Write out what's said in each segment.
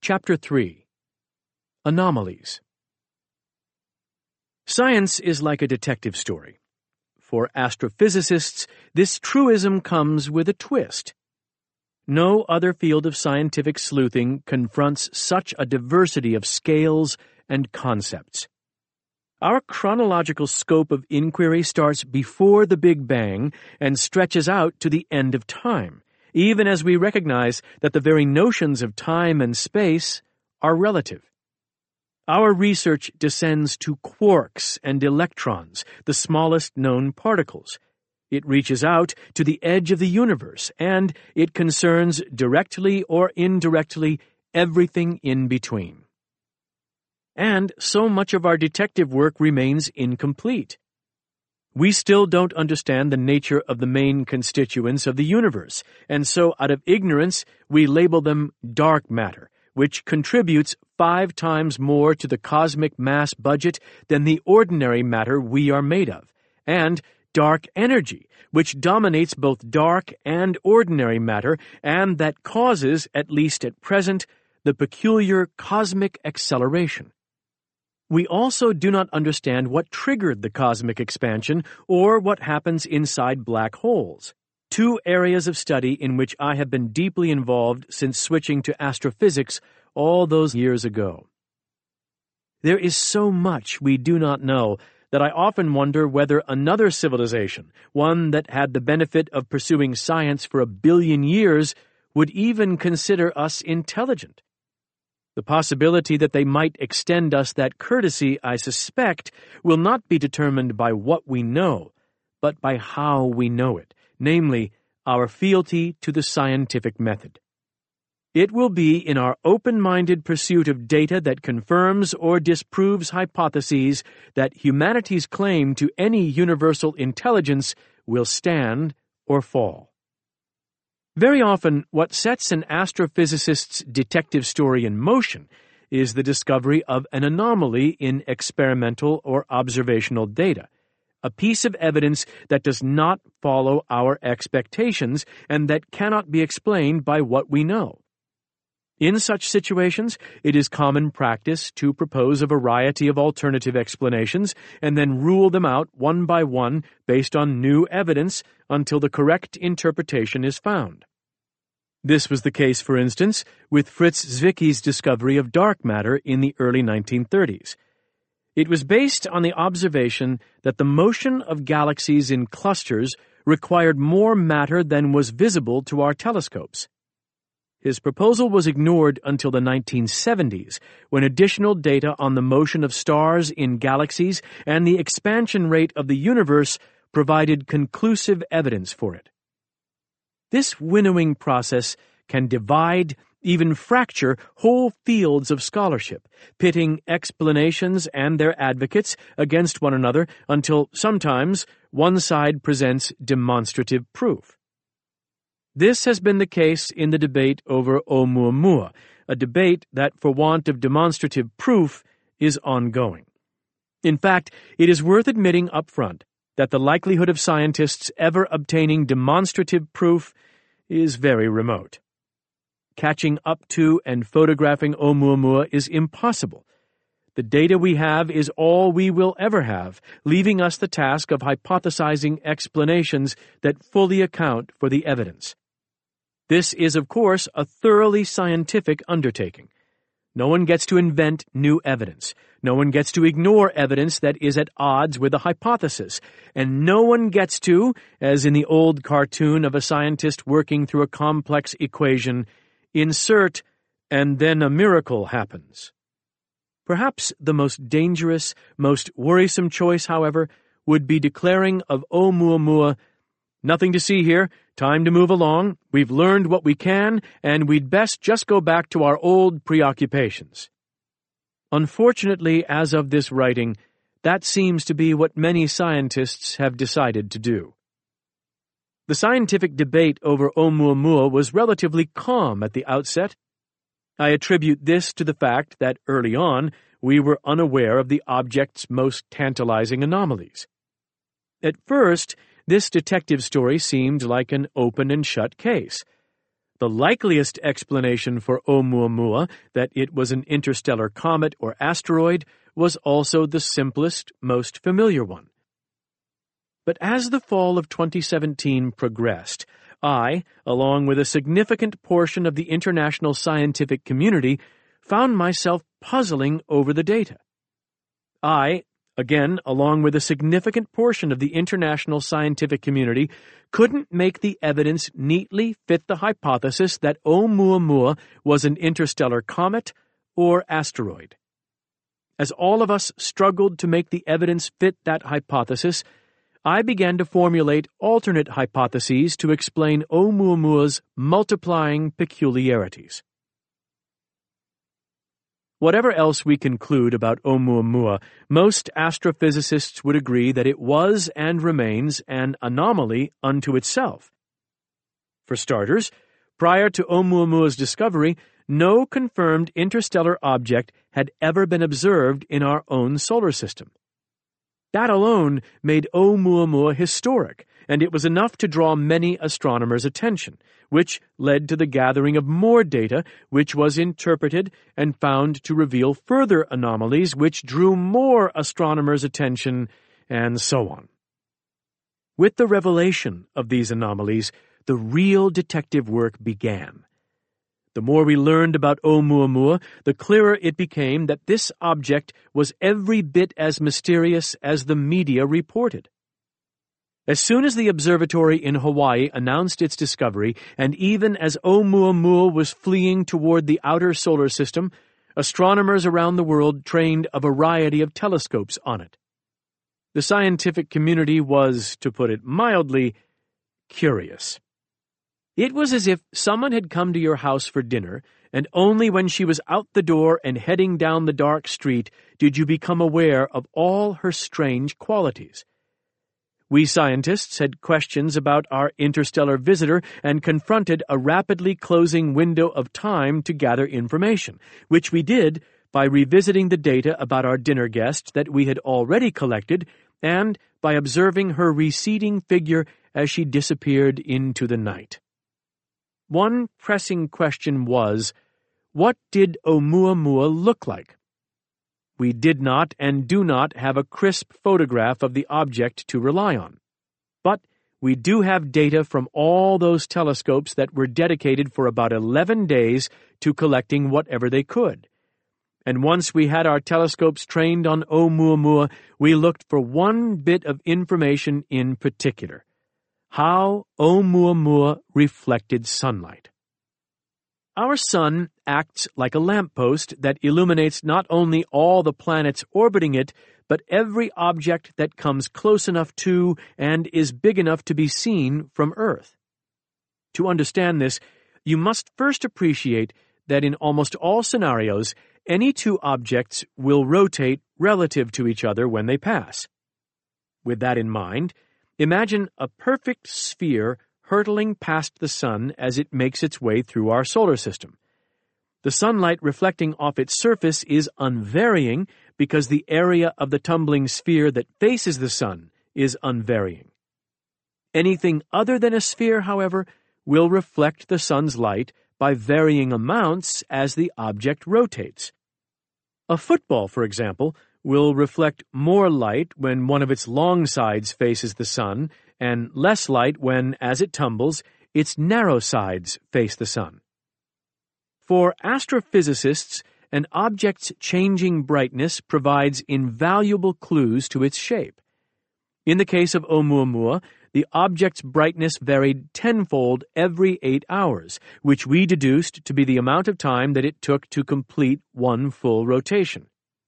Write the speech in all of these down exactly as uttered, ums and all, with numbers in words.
Chapter three. Anomalies. Science is like a detective story. For astrophysicists, this truism comes with a twist. No other field of scientific sleuthing confronts such a diversity of scales and concepts. Our chronological scope of inquiry starts before the Big Bang and stretches out to the end of time, even as we recognize that the very notions of time and space are relative. Our research descends to quarks and electrons, the smallest known particles. It reaches out to the edge of the universe, and it concerns directly or indirectly everything in between. And so much of our detective work remains incomplete. We still don't understand the nature of the main constituents of the universe, and so out of ignorance we label them dark matter, which contributes five times more to the cosmic mass budget than the ordinary matter we are made of, and dark energy, which dominates both dark and ordinary matter, and that causes, at least at present, the peculiar cosmic acceleration. We also do not understand what triggered the cosmic expansion or what happens inside black holes, two areas of study in which I have been deeply involved since switching to astrophysics all those years ago. There is so much we do not know that I often wonder whether another civilization, one that had the benefit of pursuing science for a billion years, would even consider us intelligent. The possibility that they might extend us that courtesy, I suspect, will not be determined by what we know, but by how we know it, namely, our fealty to the scientific method. It will be in our open-minded pursuit of data that confirms or disproves hypotheses that humanity's claim to any universal intelligence will stand or fall. Very often, what sets an astrophysicist's detective story in motion is the discovery of an anomaly in experimental or observational data, a piece of evidence that does not follow our expectations and that cannot be explained by what we know. In such situations, it is common practice to propose a variety of alternative explanations and then rule them out one by one based on new evidence until the correct interpretation is found. This was the case, for instance, with Fritz Zwicky's discovery of dark matter in the early nineteen thirties. It was based on the observation that the motion of galaxies in clusters required more matter than was visible to our telescopes. His proposal was ignored until the nineteen seventies, when additional data on the motion of stars in galaxies and the expansion rate of the universe provided conclusive evidence for it. This winnowing process can divide, even fracture, whole fields of scholarship, pitting explanations and their advocates against one another until sometimes one side presents demonstrative proof. This has been the case in the debate over Oumuamua, a debate that, for want of demonstrative proof, is ongoing. In fact, it is worth admitting up front that the likelihood of scientists ever obtaining demonstrative proof is very remote. Catching up to and photographing Oumuamua is impossible. The data we have is all we will ever have, leaving us the task of hypothesizing explanations that fully account for the evidence. This is, of course, a thoroughly scientific undertaking. No one gets to invent new evidence. No one gets to ignore evidence that is at odds with a hypothesis. And no one gets to, as in the old cartoon of a scientist working through a complex equation, insert, and then a miracle happens. Perhaps the most dangerous, most worrisome choice, however, would be declaring of Oumuamua, "Nothing to see here. Time to move along. We've learned what we can, and we'd best just go back to our old preoccupations." Unfortunately, as of this writing, that seems to be what many scientists have decided to do. The scientific debate over Oumuamua was relatively calm at the outset. I attribute this to the fact that early on we were unaware of the object's most tantalizing anomalies. At first, this detective story seemed like an open and shut case. The likeliest explanation for Oumuamua, that it was an interstellar comet or asteroid, was also the simplest, most familiar one. But as the fall of twenty seventeen progressed, I, along with a significant portion of the international scientific community, found myself puzzling over the data. I, again, along with a significant portion of the international scientific community, couldn't make the evidence neatly fit the hypothesis that Oumuamua was an interstellar comet or asteroid. As all of us struggled to make the evidence fit that hypothesis, I began to formulate alternate hypotheses to explain Oumuamua's multiplying peculiarities. Whatever else we conclude about Oumuamua, most astrophysicists would agree that it was and remains an anomaly unto itself. For starters, prior to Oumuamua's discovery, no confirmed interstellar object had ever been observed in our own solar system. That alone made Oumuamua historic, and it was enough to draw many astronomers' attention, which led to the gathering of more data, which was interpreted and found to reveal further anomalies, which drew more astronomers' attention, and so on. With the revelation of these anomalies, the real detective work began. The more we learned about Oumuamua, the clearer it became that this object was every bit as mysterious as the media reported. As soon as the observatory in Hawaii announced its discovery, and even as Oumuamua was fleeing toward the outer solar system, astronomers around the world trained a variety of telescopes on it. The scientific community was, to put it mildly, curious. It was as if someone had come to your house for dinner, and only when she was out the door and heading down the dark street did you become aware of all her strange qualities. We scientists had questions about our interstellar visitor and confronted a rapidly closing window of time to gather information, which we did by revisiting the data about our dinner guest that we had already collected and by observing her receding figure as she disappeared into the night. One pressing question was, what did Oumuamua look like? We did not and do not have a crisp photograph of the object to rely on. But we do have data from all those telescopes that were dedicated for about eleven days to collecting whatever they could. And once we had our telescopes trained on Oumuamua, we looked for one bit of information in particular: how Oumuamua reflected sunlight. Our sun acts like a lamppost that illuminates not only all the planets orbiting it, but every object that comes close enough to and is big enough to be seen from Earth. To understand this, you must first appreciate that in almost all scenarios, any two objects will rotate relative to each other when they pass. With that in mind, imagine a perfect sphere hurtling past the sun as it makes its way through our solar system. The sunlight reflecting off its surface is unvarying because the area of the tumbling sphere that faces the sun is unvarying. Anything other than a sphere, however, will reflect the sun's light by varying amounts as the object rotates. A football, for example, will reflect more light when one of its long sides faces the sun, and less light when, as it tumbles, its narrow sides face the sun. For astrophysicists, an object's changing brightness provides invaluable clues to its shape. In the case of Oumuamua, the object's brightness varied tenfold every eight hours, which we deduced to be the amount of time that it took to complete one full rotation.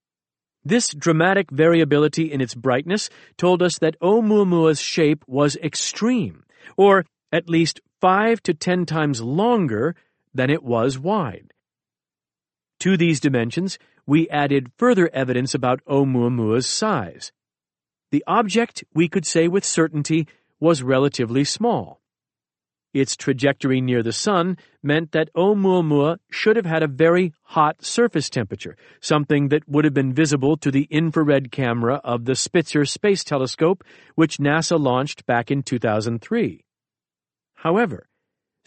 This dramatic variability in its brightness told us that Oumuamua's shape was extreme, or at least five to ten times longer than it was wide. To these dimensions, we added further evidence about Oumuamua's size. The object, we could say with certainty, was relatively small. Its trajectory near the sun meant that Oumuamua should have had a very hot surface temperature, something that would have been visible to the infrared camera of the Spitzer Space Telescope, which NASA launched back in two thousand three. However,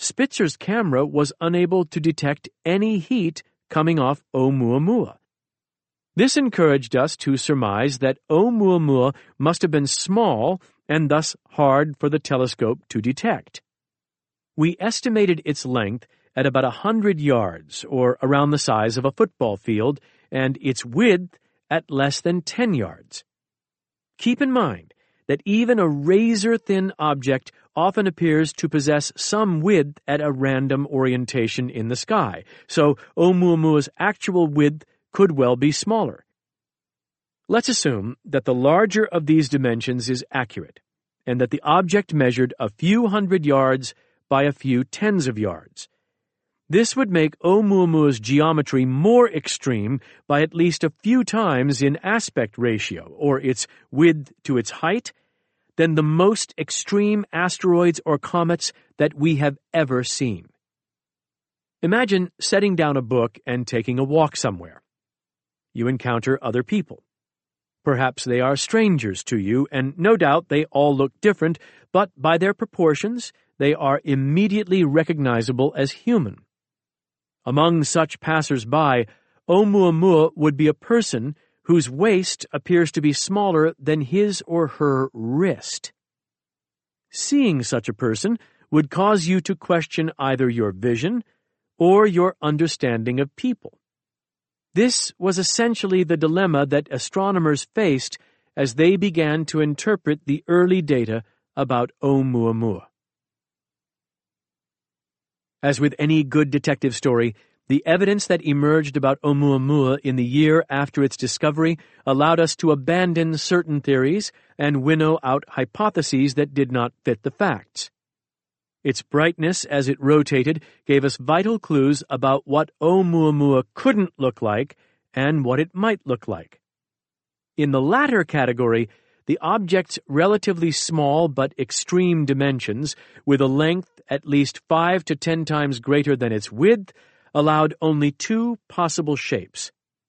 Spitzer's camera was unable to detect any heat coming off Oumuamua. This encouraged us to surmise that Oumuamua must have been small and thus hard for the telescope to detect. We estimated its length at about a hundred yards, or around the size of a football field, and its width at less than ten yards. Keep in mind that even a razor-thin object often appears to possess some width at a random orientation in the sky, so Oumuamua's actual width could well be smaller. Let's assume that the larger of these dimensions is accurate, and that the object measured a few hundred yards by a few tens of yards. This would make Oumuamua's geometry more extreme by at least a few times in aspect ratio, or its width to its height, than the most extreme asteroids or comets that we have ever seen. Imagine setting down a book and taking a walk somewhere. You encounter other people. Perhaps they are strangers to you, and no doubt they all look different, but by their proportions, they are immediately recognizable as human. Among such passers-by, Oumuamua would be a person whose waist appears to be smaller than his or her wrist. Seeing such a person would cause you to question either your vision or your understanding of people. This was essentially the dilemma that astronomers faced as they began to interpret the early data about Oumuamua. As with any good detective story, the evidence that emerged about Oumuamua in the year after its discovery allowed us to abandon certain theories and winnow out hypotheses that did not fit the facts. Its brightness as it rotated gave us vital clues about what Oumuamua couldn't look like and what it might look like. In the latter category, the object's relatively small but extreme dimensions, with a length at least five to ten times greater than its width, allowed only two possible shapes.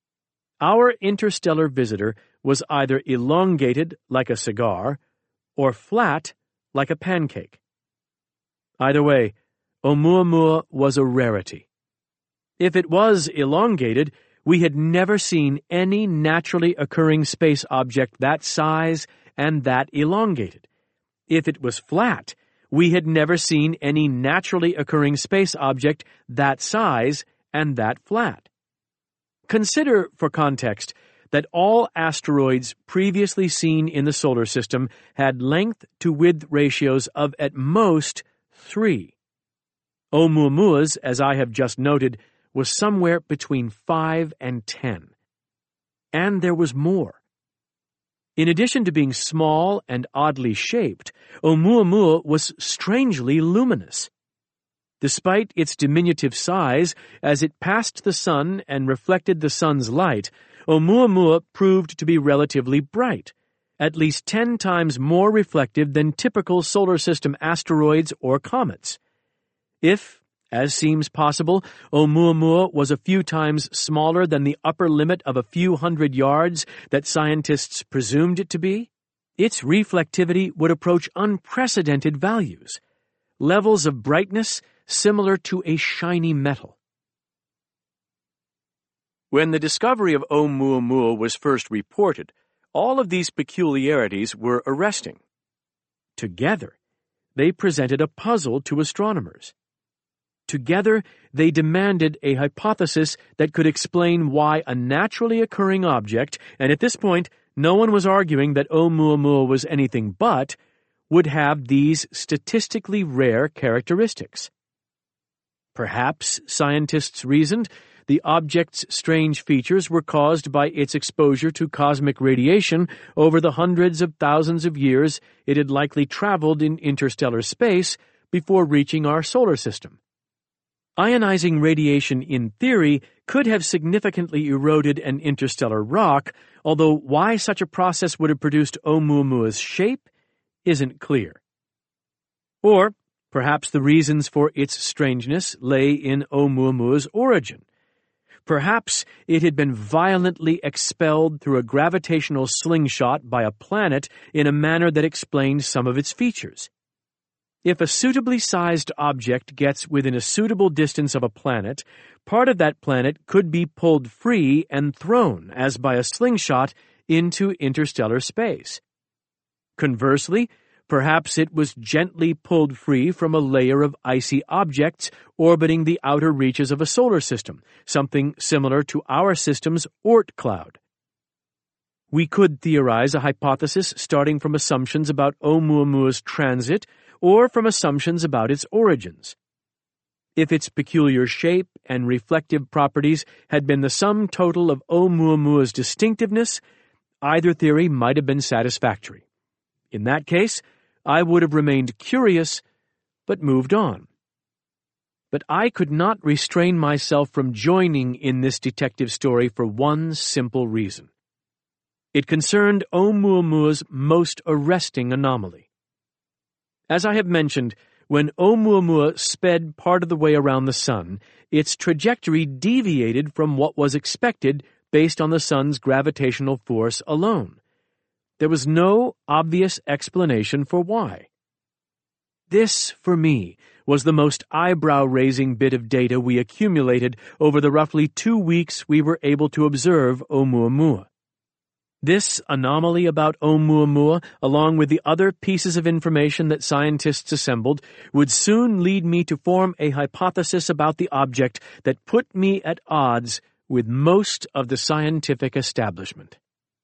Our interstellar visitor was either elongated like a cigar or flat like a pancake. Either way, Oumuamua was a rarity. If it was elongated, we had never seen any naturally occurring space object that size and that elongated. If it was flat, we had never seen any naturally occurring space object that size and that flat. Consider, for context, that all asteroids previously seen in the solar system had length-to-width ratios of at most three. Oumuamua's, as I have just noted, was somewhere between five and ten. And there was more. In addition to being small and oddly shaped, Oumuamua was strangely luminous. Despite its diminutive size, as it passed the sun and reflected the sun's light, Oumuamua proved to be relatively bright, at least ten times more reflective than typical solar system asteroids or comets. If, as seems possible, Oumuamua was a few times smaller than the upper limit of a few hundred yards that scientists presumed it to be, its reflectivity would approach unprecedented values, levels of brightness similar to a shiny metal. When the discovery of Oumuamua was first reported, all of these peculiarities were arresting. Together, they presented a puzzle to astronomers. Together, they demanded a hypothesis that could explain why a naturally occurring object, and at this point, no one was arguing that Oumuamua was anything but, would have these statistically rare characteristics. Perhaps, scientists reasoned, the object's strange features were caused by its exposure to cosmic radiation over the hundreds of thousands of years it had likely traveled in interstellar space before reaching our solar system. Ionizing radiation, in theory, could have significantly eroded an interstellar rock, although why such a process would have produced Oumuamua's shape isn't clear. Or, perhaps the reasons for its strangeness lay in Oumuamua's origin. Perhaps it had been violently expelled through a gravitational slingshot by a planet in a manner that explained some of its features. If a suitably sized object gets within a suitable distance of a planet, part of that planet could be pulled free and thrown, as by a slingshot, into interstellar space. Conversely, perhaps it was gently pulled free from a layer of icy objects orbiting the outer reaches of a solar system, something similar to our system's Oort cloud. We could theorize a hypothesis starting from assumptions about Oumuamua's transit or from assumptions about its origins. If its peculiar shape and reflective properties had been the sum total of Oumuamua's distinctiveness, either theory might have been satisfactory. In that case, I would have remained curious, but moved on. But I could not restrain myself from joining in this detective story for one simple reason. It concerned Oumuamua's most arresting anomaly. As I have mentioned, when Oumuamua sped part of the way around the Sun, its trajectory deviated from what was expected based on the Sun's gravitational force alone. There was no obvious explanation for why. This, for me, was the most eyebrow-raising bit of data we accumulated over the roughly two weeks we were able to observe Oumuamua. This anomaly about Oumuamua, along with the other pieces of information that scientists assembled, would soon lead me to form a hypothesis about the object that put me at odds with most of the scientific establishment.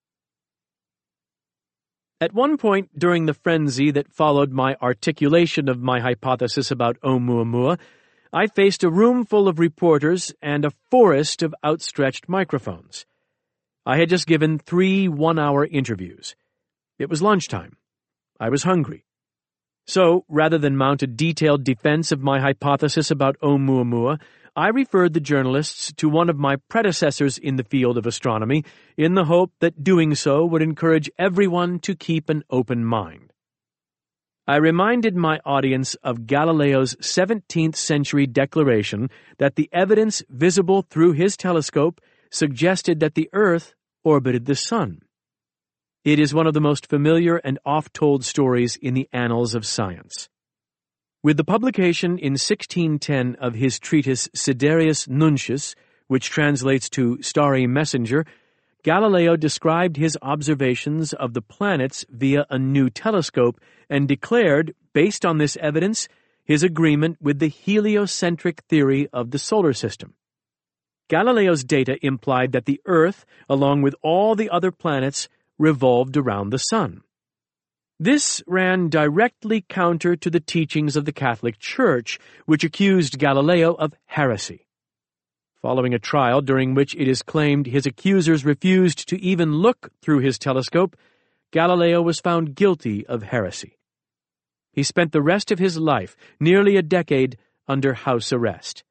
At one point during the frenzy that followed my articulation of my hypothesis about Oumuamua, I faced a room full of reporters and a forest of outstretched microphones. I had just given three one-hour interviews. It was lunchtime. I was hungry. So, rather than mount a detailed defense of my hypothesis about Oumuamua, I referred the journalists to one of my predecessors in the field of astronomy in the hope that doing so would encourage everyone to keep an open mind. I reminded my audience of Galileo's seventeenth century declaration that the evidence visible through his telescope suggested that the Earth orbited the Sun. It is one of the most familiar and oft-told stories in the annals of science. With the publication in sixteen ten of his treatise Sidereus Nuncius, which translates to Starry Messenger, Galileo described his observations of the planets via a new telescope and declared, based on this evidence, his agreement with the heliocentric theory of the solar system. Galileo's data implied that the Earth, along with all the other planets, revolved around the Sun. This ran directly counter to the teachings of the Catholic Church, which accused Galileo of heresy. Following a trial during which it is claimed his accusers refused to even look through his telescope, Galileo was found guilty of heresy. He spent the rest of his life, nearly a decade, under house arrest.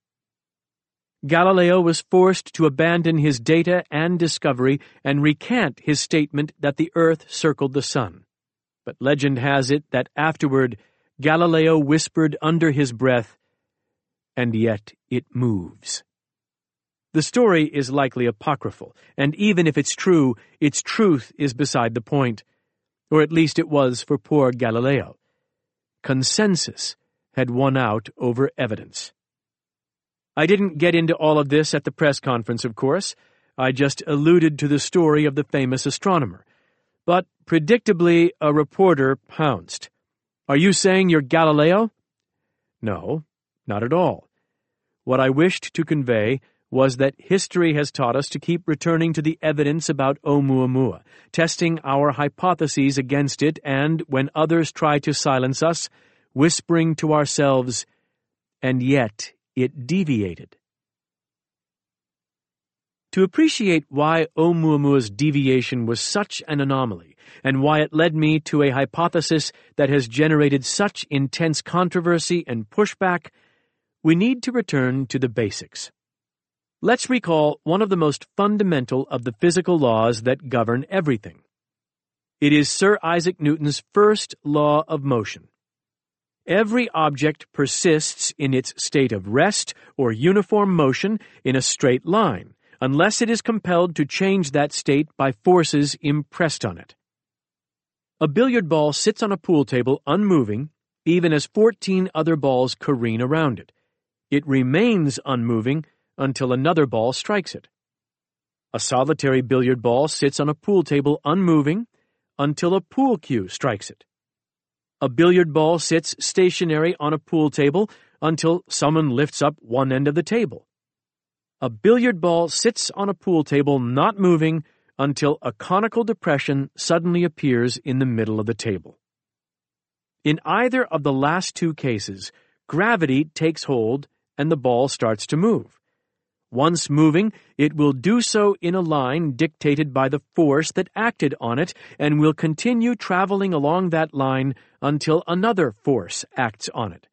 Galileo was forced to abandon his data and discovery and recant his statement that the Earth circled the Sun. But legend has it that afterward, Galileo whispered under his breath, "And yet it moves." The story is likely apocryphal, and even if it's true, its truth is beside the point, or at least it was for poor Galileo. Consensus had won out over evidence. I didn't get into all of this at the press conference, of course. I just alluded to the story of the famous astronomer. But, predictably, a reporter pounced. "Are you saying you're Galileo?" No, not at all. What I wished to convey was that history has taught us to keep returning to the evidence about Oumuamua, testing our hypotheses against it, and, when others try to silence us, whispering to ourselves, "And yet it deviated." To appreciate why Oumuamua's deviation was such an anomaly, and why it led me to a hypothesis that has generated such intense controversy and pushback, we need to return to the basics. Let's recall one of the most fundamental of the physical laws that govern everything. It is Sir Isaac Newton's first law of motion. Every object persists in its state of rest or uniform motion in a straight line, unless it is compelled to change that state by forces impressed on it. A billiard ball sits on a pool table unmoving, even as fourteen other balls careen around it. It remains unmoving until another ball strikes it. A solitary billiard ball sits on a pool table unmoving until a pool cue strikes it. A billiard ball sits stationary on a pool table until someone lifts up one end of the table. A billiard ball sits on a pool table not moving until a conical depression suddenly appears in the middle of the table. In either of the last two cases, gravity takes hold and the ball starts to move. Once moving, it will do so in a line dictated by the force that acted on it and will continue traveling along that line until another force acts on it.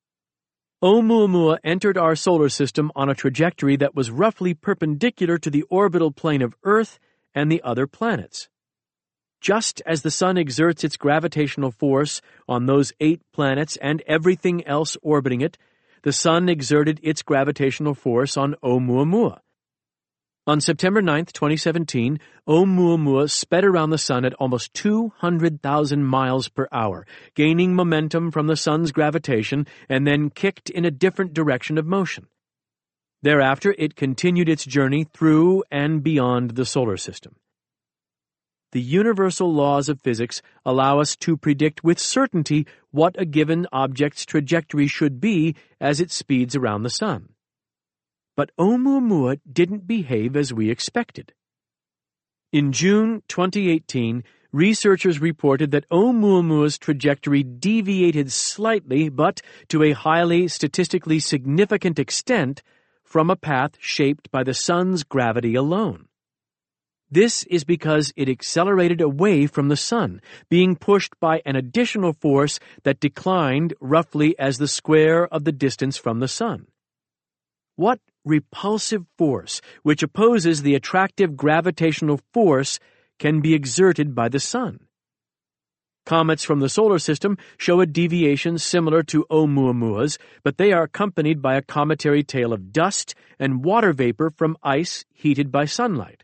Oumuamua entered our solar system on a trajectory that was roughly perpendicular to the orbital plane of Earth and the other planets. Just as the Sun exerts its gravitational force on those eight planets and everything else orbiting it, the Sun exerted its gravitational force on Oumuamua. On September ninth, twenty seventeen, Oumuamua sped around the Sun at almost two hundred thousand miles per hour, gaining momentum from the Sun's gravitation and then kicked in a different direction of motion. Thereafter, it continued its journey through and beyond the solar system. The universal laws of physics allow us to predict with certainty what a given object's trajectory should be as it speeds around the Sun. But Oumuamua didn't behave as we expected. In June twenty eighteen, researchers reported that Oumuamua's trajectory deviated slightly, but to a highly statistically significant extent, from a path shaped by the Sun's gravity alone. This is because it accelerated away from the Sun, being pushed by an additional force that declined roughly as the square of the distance from the Sun. What repulsive force, which opposes the attractive gravitational force, can be exerted by the Sun? Comets from the solar system show a deviation similar to Oumuamua's, but they are accompanied by a cometary tail of dust and water vapor from ice heated by sunlight.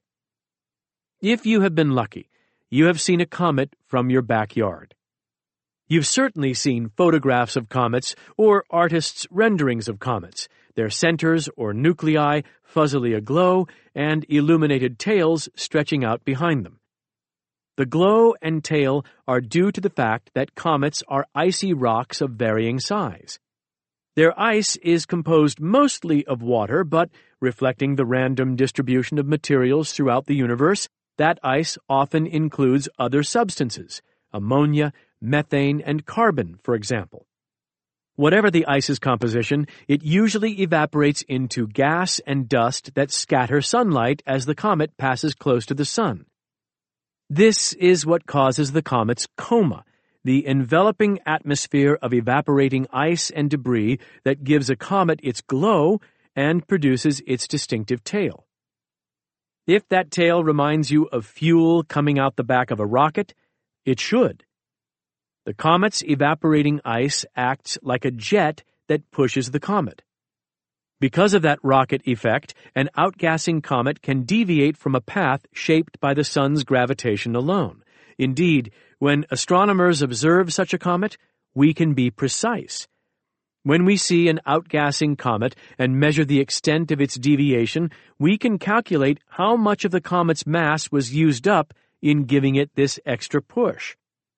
If you have been lucky, you have seen a comet from your backyard. You've certainly seen photographs of comets or artists' renderings of comets, their centers or nuclei fuzzily aglow and illuminated tails stretching out behind them. The glow and tail are due to the fact that comets are icy rocks of varying size. Their ice is composed mostly of water, but reflecting the random distribution of materials throughout the universe, that ice often includes other substances, ammonia, methane, and carbon, for example. Whatever the ice's composition, it usually evaporates into gas and dust that scatter sunlight as the comet passes close to the Sun. This is what causes the comet's coma, the enveloping atmosphere of evaporating ice and debris that gives a comet its glow and produces its distinctive tail. If that tail reminds you of fuel coming out the back of a rocket, it should. The comet's evaporating ice acts like a jet that pushes the comet. Because of that rocket effect, an outgassing comet can deviate from a path shaped by the Sun's gravitation alone. Indeed, when astronomers observe such a comet, we can be precise. When we see an outgassing comet and measure the extent of its deviation, we can calculate how much of the comet's mass was used up in giving it this extra push.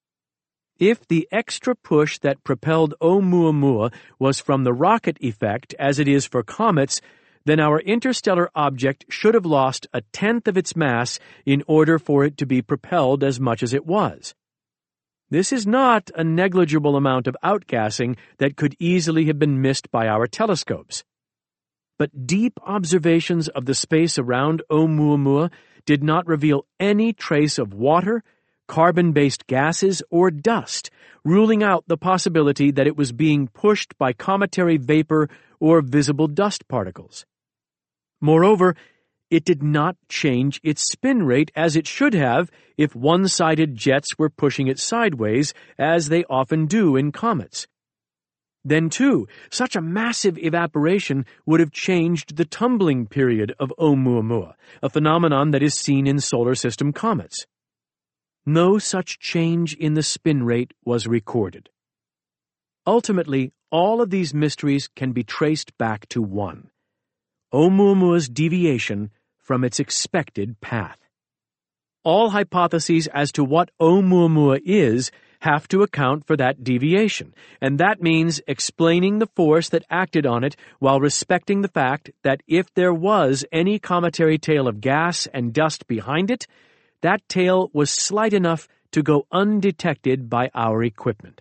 If the extra push that propelled Oumuamua was from the rocket effect as it is for comets, then our interstellar object should have lost a tenth of its mass in order for it to be propelled as much as it was. This is not a negligible amount of outgassing that could easily have been missed by our telescopes. But deep observations of the space around Oumuamua did not reveal any trace of water, carbon-based gases, or dust, ruling out the possibility that it was being pushed by cometary vapor or visible dust particles. Moreover, it did not change its spin rate as it should have if one-sided jets were pushing it sideways, as they often do in comets. Then, too, such a massive evaporation would have changed the tumbling period of Oumuamua, a phenomenon that is seen in solar system comets. No such change in the spin rate was recorded. Ultimately, all of these mysteries can be traced back to one: Oumuamua's deviation from its expected path. All hypotheses as to what Oumuamua is have to account for that deviation, and that means explaining the force that acted on it while respecting the fact that if there was any cometary tail of gas and dust behind it, that tail was slight enough to go undetected by our equipment.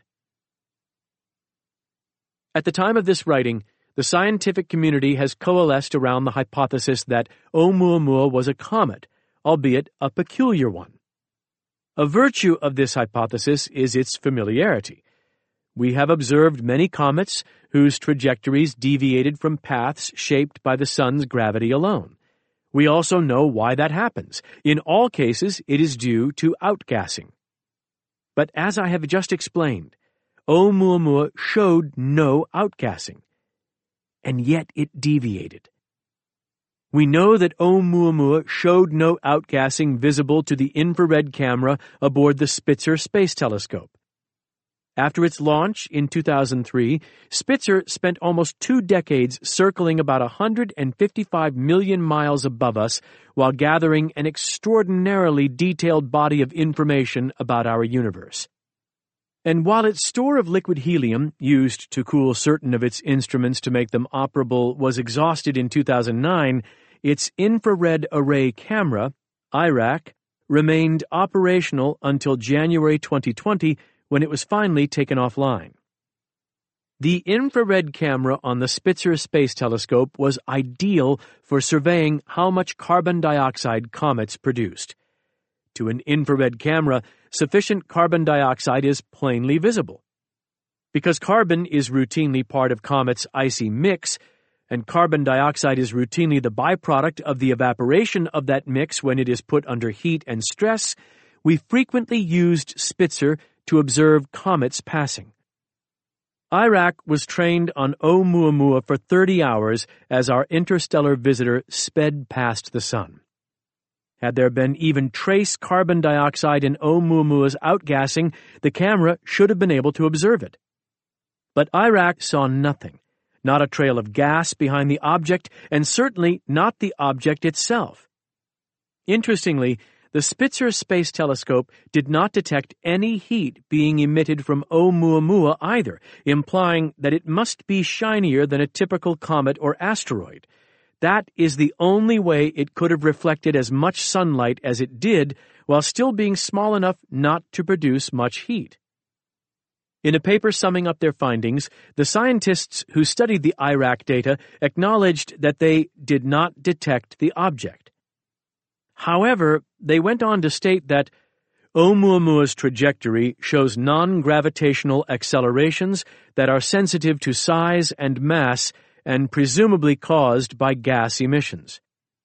At the time of this writing, the scientific community has coalesced around the hypothesis that Oumuamua was a comet, albeit a peculiar one. A virtue of this hypothesis is its familiarity. We have observed many comets whose trajectories deviated from paths shaped by the sun's gravity alone. We also know why that happens. In all cases, it is due to outgassing. But as I have just explained, Oumuamua showed no outgassing, and yet it deviated. We know that Oumuamua showed no outgassing visible to the infrared camera aboard the Spitzer Space Telescope. After its launch in two thousand three, Spitzer spent almost two decades circling about one hundred fifty-five million miles above us while gathering an extraordinarily detailed body of information about our universe. And while its store of liquid helium, used to cool certain of its instruments to make them operable, was exhausted in two thousand nine, its infrared array camera, I R A C, remained operational until January twenty twenty, when it was finally taken offline. The infrared camera on the Spitzer Space Telescope was ideal for surveying how much carbon dioxide comets produced. To an infrared camera, sufficient carbon dioxide is plainly visible. Because carbon is routinely part of comets' icy mix, and carbon dioxide is routinely the byproduct of the evaporation of that mix when it is put under heat and stress, we frequently used Spitzer to observe comets passing. I R A C was trained on Oumuamua for thirty hours as our interstellar visitor sped past the sun. Had there been even trace carbon dioxide in Oumuamua's outgassing, the camera should have been able to observe it. But I R A C saw nothing, not a trail of gas behind the object, and certainly not the object itself. Interestingly, the Spitzer Space Telescope did not detect any heat being emitted from Oumuamua either, implying that it must be shinier than a typical comet or asteroid. That is the only way it could have reflected as much sunlight as it did while still being small enough not to produce much heat. In a paper summing up their findings, the scientists who studied the I R A C data acknowledged that they did not detect the object. However, they went on to state that Oumuamua's trajectory shows non-gravitational accelerations that are sensitive to size and mass and presumably caused by gas emissions.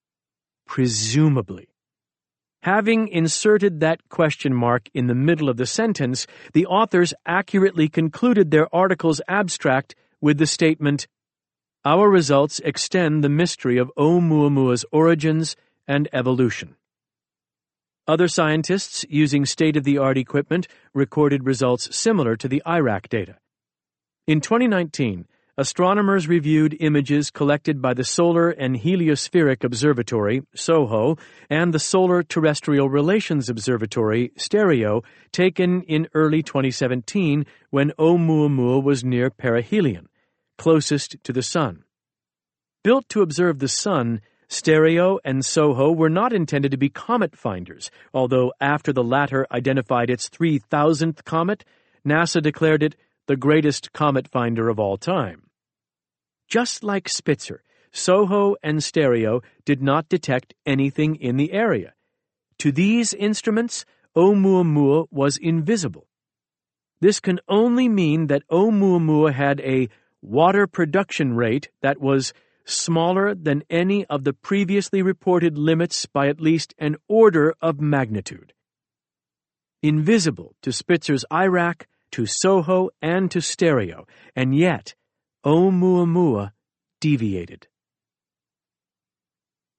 Presumably. Having inserted that question mark in the middle of the sentence, the authors accurately concluded their article's abstract with the statement, "Our results extend the mystery of Oumuamua's origins and evolution." Other scientists using state-of-the-art equipment recorded results similar to the I R A C data. In twenty nineteen, astronomers reviewed images collected by the Solar and Heliospheric Observatory, SOHO, and the Solar Terrestrial Relations Observatory, STEREO, taken in early twenty seventeen when Oumuamua was near perihelion, closest to the Sun. Built to observe the Sun, STEREO and SOHO were not intended to be comet finders, although after the latter identified its three thousandth comet, NASA declared it the greatest comet finder of all time. Just like Spitzer, SOHO and STEREO did not detect anything in the area. To these instruments, Oumuamua was invisible. This can only mean that Oumuamua had a water production rate that was smaller than any of the previously reported limits by at least an order of magnitude. Invisible to Spitzer's I R A C, to SOHO, and to STEREO, and yet Oumuamua deviated.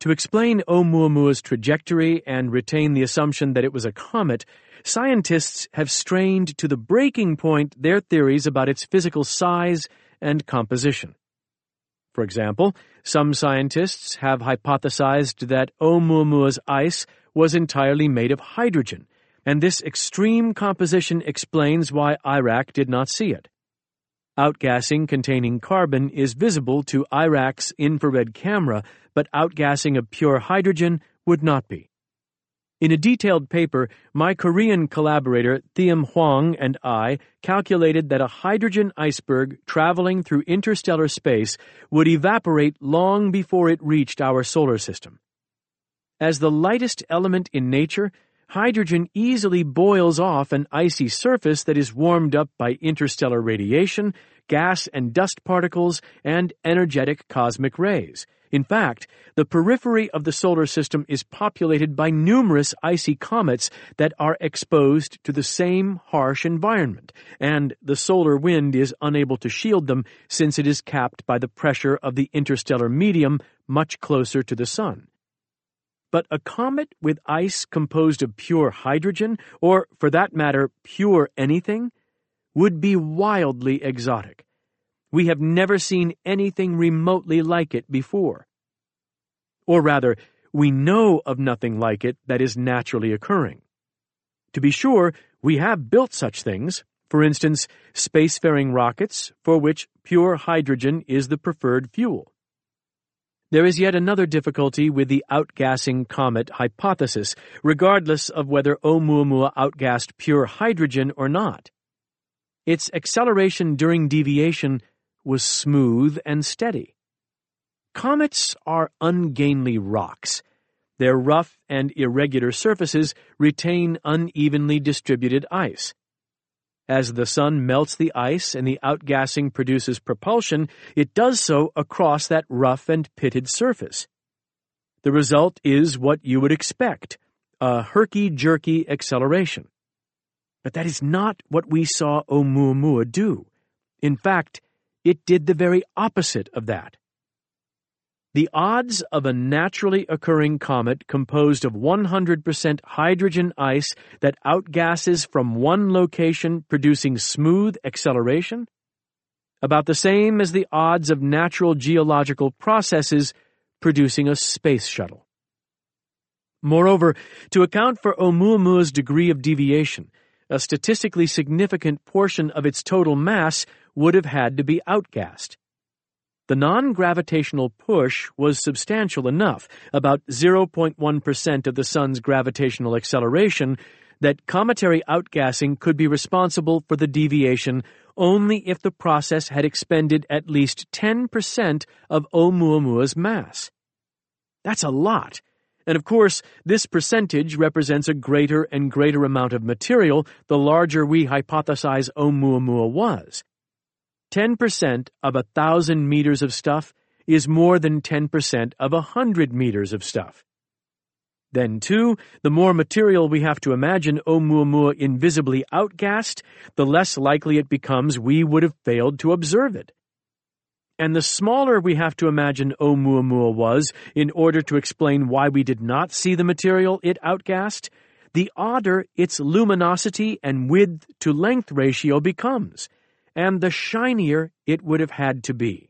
To explain Oumuamua's trajectory and retain the assumption that it was a comet, scientists have strained to the breaking point their theories about its physical size and composition. For example, some scientists have hypothesized that Oumuamua's ice was entirely made of hydrogen, and this extreme composition explains why I R A C did not see it. Outgassing containing carbon is visible to I R A C's infrared camera, but outgassing of pure hydrogen would not be. In a detailed paper, my Korean collaborator Thiem Hwang and I calculated that a hydrogen iceberg traveling through interstellar space would evaporate long before it reached our solar system. As the lightest element in nature, hydrogen easily boils off an icy surface that is warmed up by interstellar radiation, gas and dust particles, and energetic cosmic rays. In fact, the periphery of the solar system is populated by numerous icy comets that are exposed to the same harsh environment, and the solar wind is unable to shield them since it is capped by the pressure of the interstellar medium much closer to the Sun. But a comet with ice composed of pure hydrogen, or for that matter, pure anything, would be wildly exotic. We have never seen anything remotely like it before. Or rather, we know of nothing like it that is naturally occurring. To be sure, we have built such things, for instance, spacefaring rockets, for which pure hydrogen is the preferred fuel. There is yet another difficulty with the outgassing comet hypothesis, regardless of whether Oumuamua outgassed pure hydrogen or not. Its acceleration during deviation was smooth and steady. Comets are ungainly rocks. Their rough and irregular surfaces retain unevenly distributed ice. As the Sun melts the ice and the outgassing produces propulsion, it does so across that rough and pitted surface. The result is what you would expect, a herky-jerky acceleration. But that is not what we saw Oumuamua do. In fact, it did the very opposite of that. The odds of a naturally occurring comet composed of one hundred percent hydrogen ice that outgasses from one location producing smooth acceleration? About the same as the odds of natural geological processes producing a space shuttle. Moreover, to account for Oumuamua's degree of deviation, a statistically significant portion of its total mass would have had to be outgassed. The non-gravitational push was substantial enough, about zero point one percent of the Sun's gravitational acceleration, that cometary outgassing could be responsible for the deviation only if the process had expended at least ten percent of Oumuamua's mass. That's a lot, and of course, this percentage represents a greater and greater amount of material the larger we hypothesize Oumuamua was. ten percent of a thousand meters of stuff is more than ten percent of a hundred meters of stuff. Then, too, the more material we have to imagine Oumuamua invisibly outgassed, the less likely it becomes we would have failed to observe it. And the smaller we have to imagine Oumuamua was in order to explain why we did not see the material it outgassed, the odder its luminosity and width to length ratio becomes, and the shinier it would have had to be.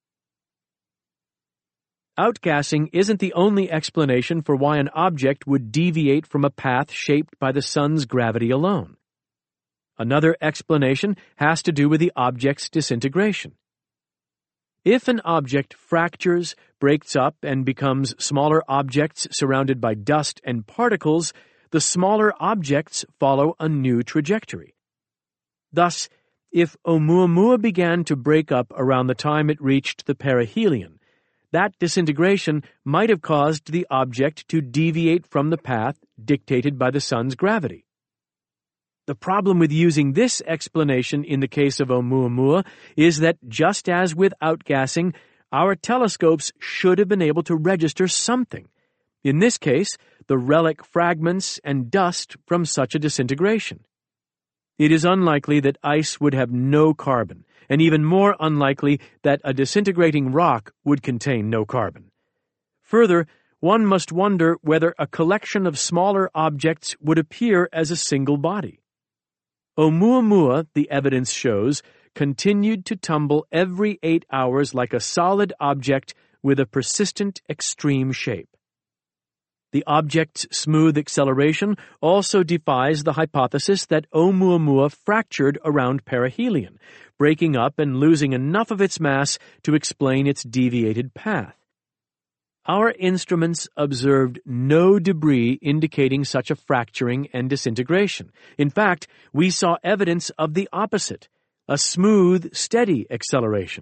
Outgassing isn't the only explanation for why an object would deviate from a path shaped by the Sun's gravity alone. Another explanation has to do with the object's disintegration. If an object fractures, breaks up, and becomes smaller objects surrounded by dust and particles, the smaller objects follow a new trajectory. Thus, if Oumuamua began to break up around the time it reached the perihelion, that disintegration might have caused the object to deviate from the path dictated by the Sun's gravity. The problem with using this explanation in the case of Oumuamua is that just as with outgassing, our telescopes should have been able to register something. In this case, the relic fragments and dust from such a disintegration. It is unlikely that ice would have no carbon, and even more unlikely that a disintegrating rock would contain no carbon. Further, one must wonder whether a collection of smaller objects would appear as a single body. Oumuamua, the evidence shows, continued to tumble every eight hours like a solid object with a persistent extreme shape. The object's smooth acceleration also defies the hypothesis that Oumuamua fractured around perihelion, breaking up and losing enough of its mass to explain its deviated path. Our instruments observed no debris indicating such a fracturing and disintegration. In fact, we saw evidence of the opposite, a smooth, steady acceleration.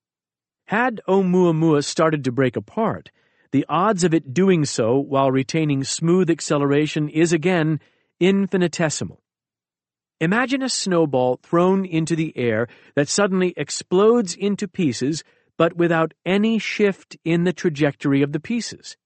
Had Oumuamua started to break apart, the odds of it doing so while retaining smooth acceleration is again infinitesimal. Imagine a snowball thrown into the air that suddenly explodes into pieces, but without any shift in the trajectory of the pieces.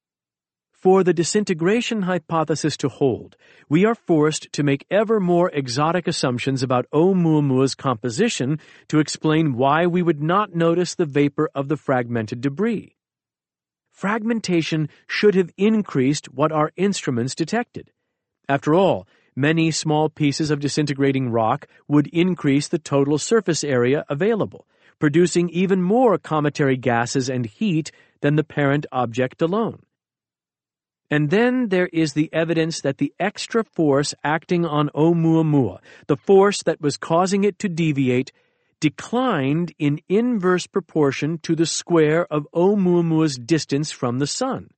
For the disintegration hypothesis to hold, we are forced to make ever more exotic assumptions about Oumuamua's composition to explain why we would not notice the vapor of the fragmented debris. Fragmentation should have increased what our instruments detected. After all, many small pieces of disintegrating rock would increase the total surface area available, producing even more cometary gases and heat than the parent object alone. And then there is the evidence that the extra force acting on Oumuamua, the force that was causing it to deviate, declined in inverse proportion to the square of Oumuamua's distance from the Sun.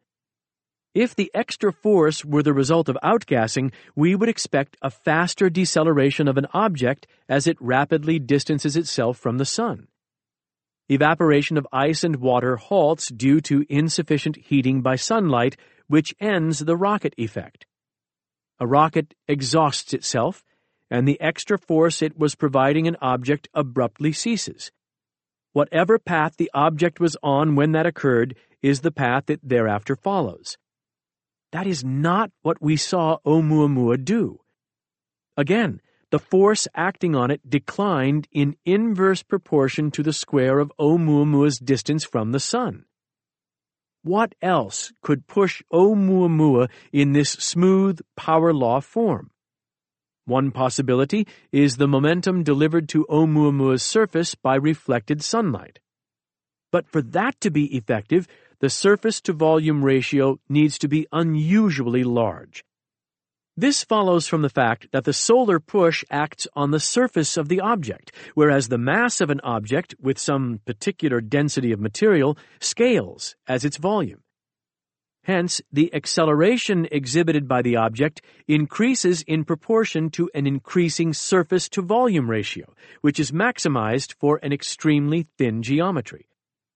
If the extra force were the result of outgassing, we would expect a faster deceleration of an object as it rapidly distances itself from the Sun. Evaporation of ice and water halts due to insufficient heating by sunlight, which ends the rocket effect. A rocket exhausts itself, and the extra force it was providing an object abruptly ceases. Whatever path the object was on when that occurred is the path it thereafter follows. That is not what we saw Oumuamua do. Again, the force acting on it declined in inverse proportion to the square of Oumuamua's distance from the Sun. What else could push Oumuamua in this smooth power law form? One possibility is the momentum delivered to Oumuamua's surface by reflected sunlight. But for that to be effective, the surface-to-volume ratio needs to be unusually large. This follows from the fact that the solar push acts on the surface of the object, whereas the mass of an object with some particular density of material scales as its volume. Hence, the acceleration exhibited by the object increases in proportion to an increasing surface-to-volume ratio, which is maximized for an extremely thin geometry.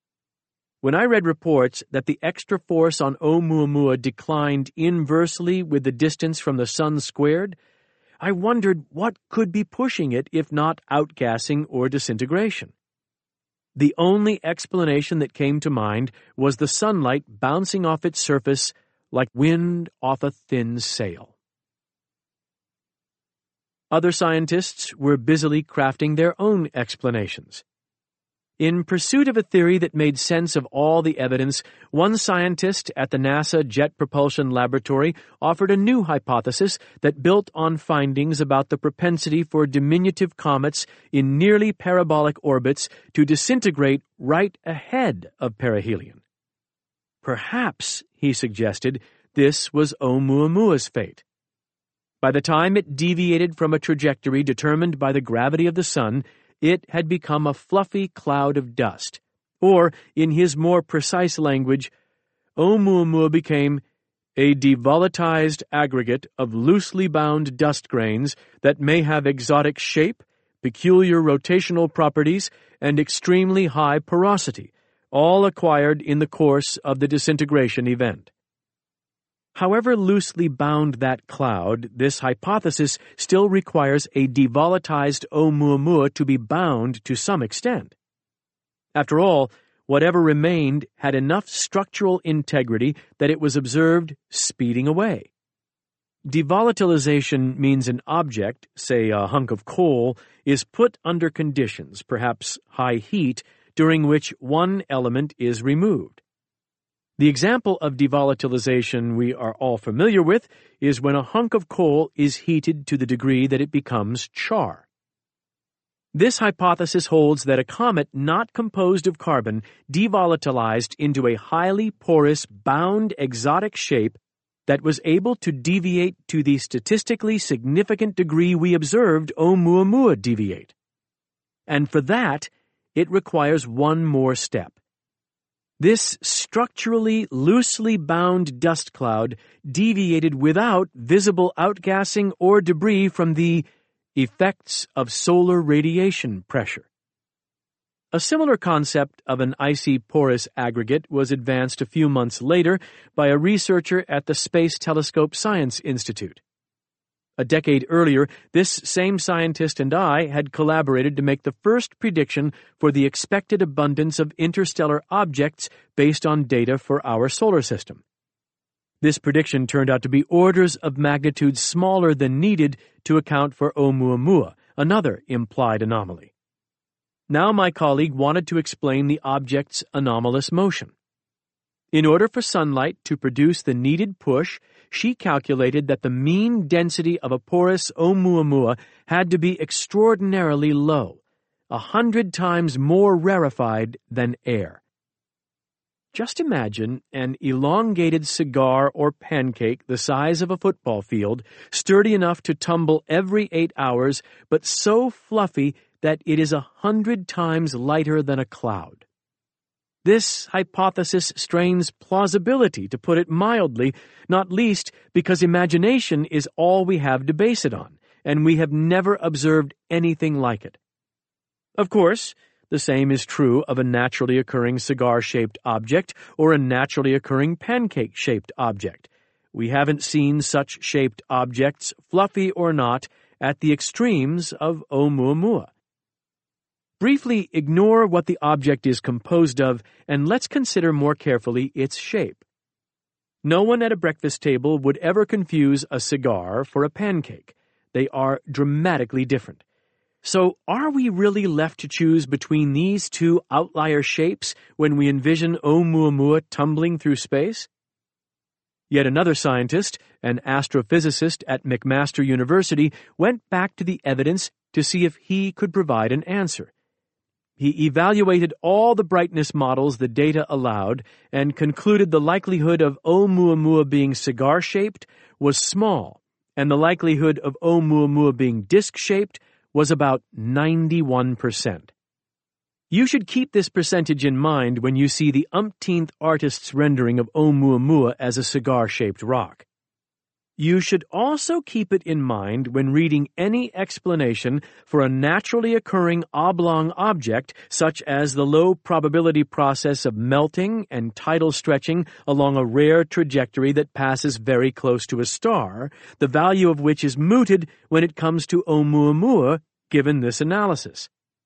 When I read reports that the extra force on Oumuamua declined inversely with the distance from the Sun squared, I wondered what could be pushing it if not outgassing or disintegration. The only explanation that came to mind was the sunlight bouncing off its surface like wind off a thin sail. Other scientists were busily crafting their own explanations. In pursuit of a theory that made sense of all the evidence, one scientist at the NASA Jet Propulsion Laboratory offered a new hypothesis that built on findings about the propensity for diminutive comets in nearly parabolic orbits to disintegrate right ahead of perihelion. Perhaps, he suggested, this was Oumuamua's fate. By the time it deviated from a trajectory determined by the gravity of the Sun, it had become a fluffy cloud of dust, or, in his more precise language, Oumuamua became a devolatilized aggregate of loosely bound dust grains that may have exotic shape, peculiar rotational properties, and extremely high porosity, all acquired in the course of the disintegration event. However loosely bound that cloud, this hypothesis still requires a devolatilized Oumuamua to be bound to some extent. After all, whatever remained had enough structural integrity that it was observed speeding away. Devolatilization means an object, say a hunk of coal, is put under conditions, perhaps high heat, during which one element is removed. The example of devolatilization we are all familiar with is when a hunk of coal is heated to the degree that it becomes char. This hypothesis holds that a comet not composed of carbon devolatilized into a highly porous, bound exotic shape that was able to deviate to the statistically significant degree we observed Oumuamua deviate. And for that, it requires one more step. This structurally loosely bound dust cloud deviated without visible outgassing or debris from the effects of solar radiation pressure. A similar concept of an icy porous aggregate was advanced a few months later by a researcher at the Space Telescope Science Institute. A decade earlier, this same scientist and I had collaborated to make the first prediction for the expected abundance of interstellar objects based on data for our solar system. This prediction turned out to be orders of magnitude smaller than needed to account for Oumuamua, another implied anomaly. Now my colleague wanted to explain the object's anomalous motion. In order for sunlight to produce the needed push, she calculated that the mean density of a porous Oumuamua had to be extraordinarily low, a hundred times more rarefied than air. Just imagine an elongated cigar or pancake the size of a football field, sturdy enough to tumble every eight hours, but so fluffy that it is a hundred times lighter than a cloud. This hypothesis strains plausibility, to put it mildly, not least because imagination is all we have to base it on, and we have never observed anything like it. Of course, the same is true of a naturally occurring cigar-shaped object or a naturally occurring pancake-shaped object. We haven't seen such shaped objects, fluffy or not, at the extremes of Oumuamua. Briefly ignore what the object is composed of, and let's consider more carefully its shape. No one at a breakfast table would ever confuse a cigar for a pancake. They are dramatically different. So, are we really left to choose between these two outlier shapes when we envision Oumuamua tumbling through space? Yet another scientist, an astrophysicist at McMaster University, went back to the evidence to see if he could provide an answer. He evaluated all the brightness models the data allowed and concluded the likelihood of Oumuamua being cigar-shaped was small, and the likelihood of Oumuamua being disc-shaped was about ninety-one percent. You should keep this percentage in mind when you see the umpteenth artist's rendering of Oumuamua as a cigar-shaped rock. You should also keep it in mind when reading any explanation for a naturally occurring oblong object such as the low probability process of melting and tidal stretching along a rare trajectory that passes very close to a star, the value of which is mooted when it comes to Oumuamua given this analysis.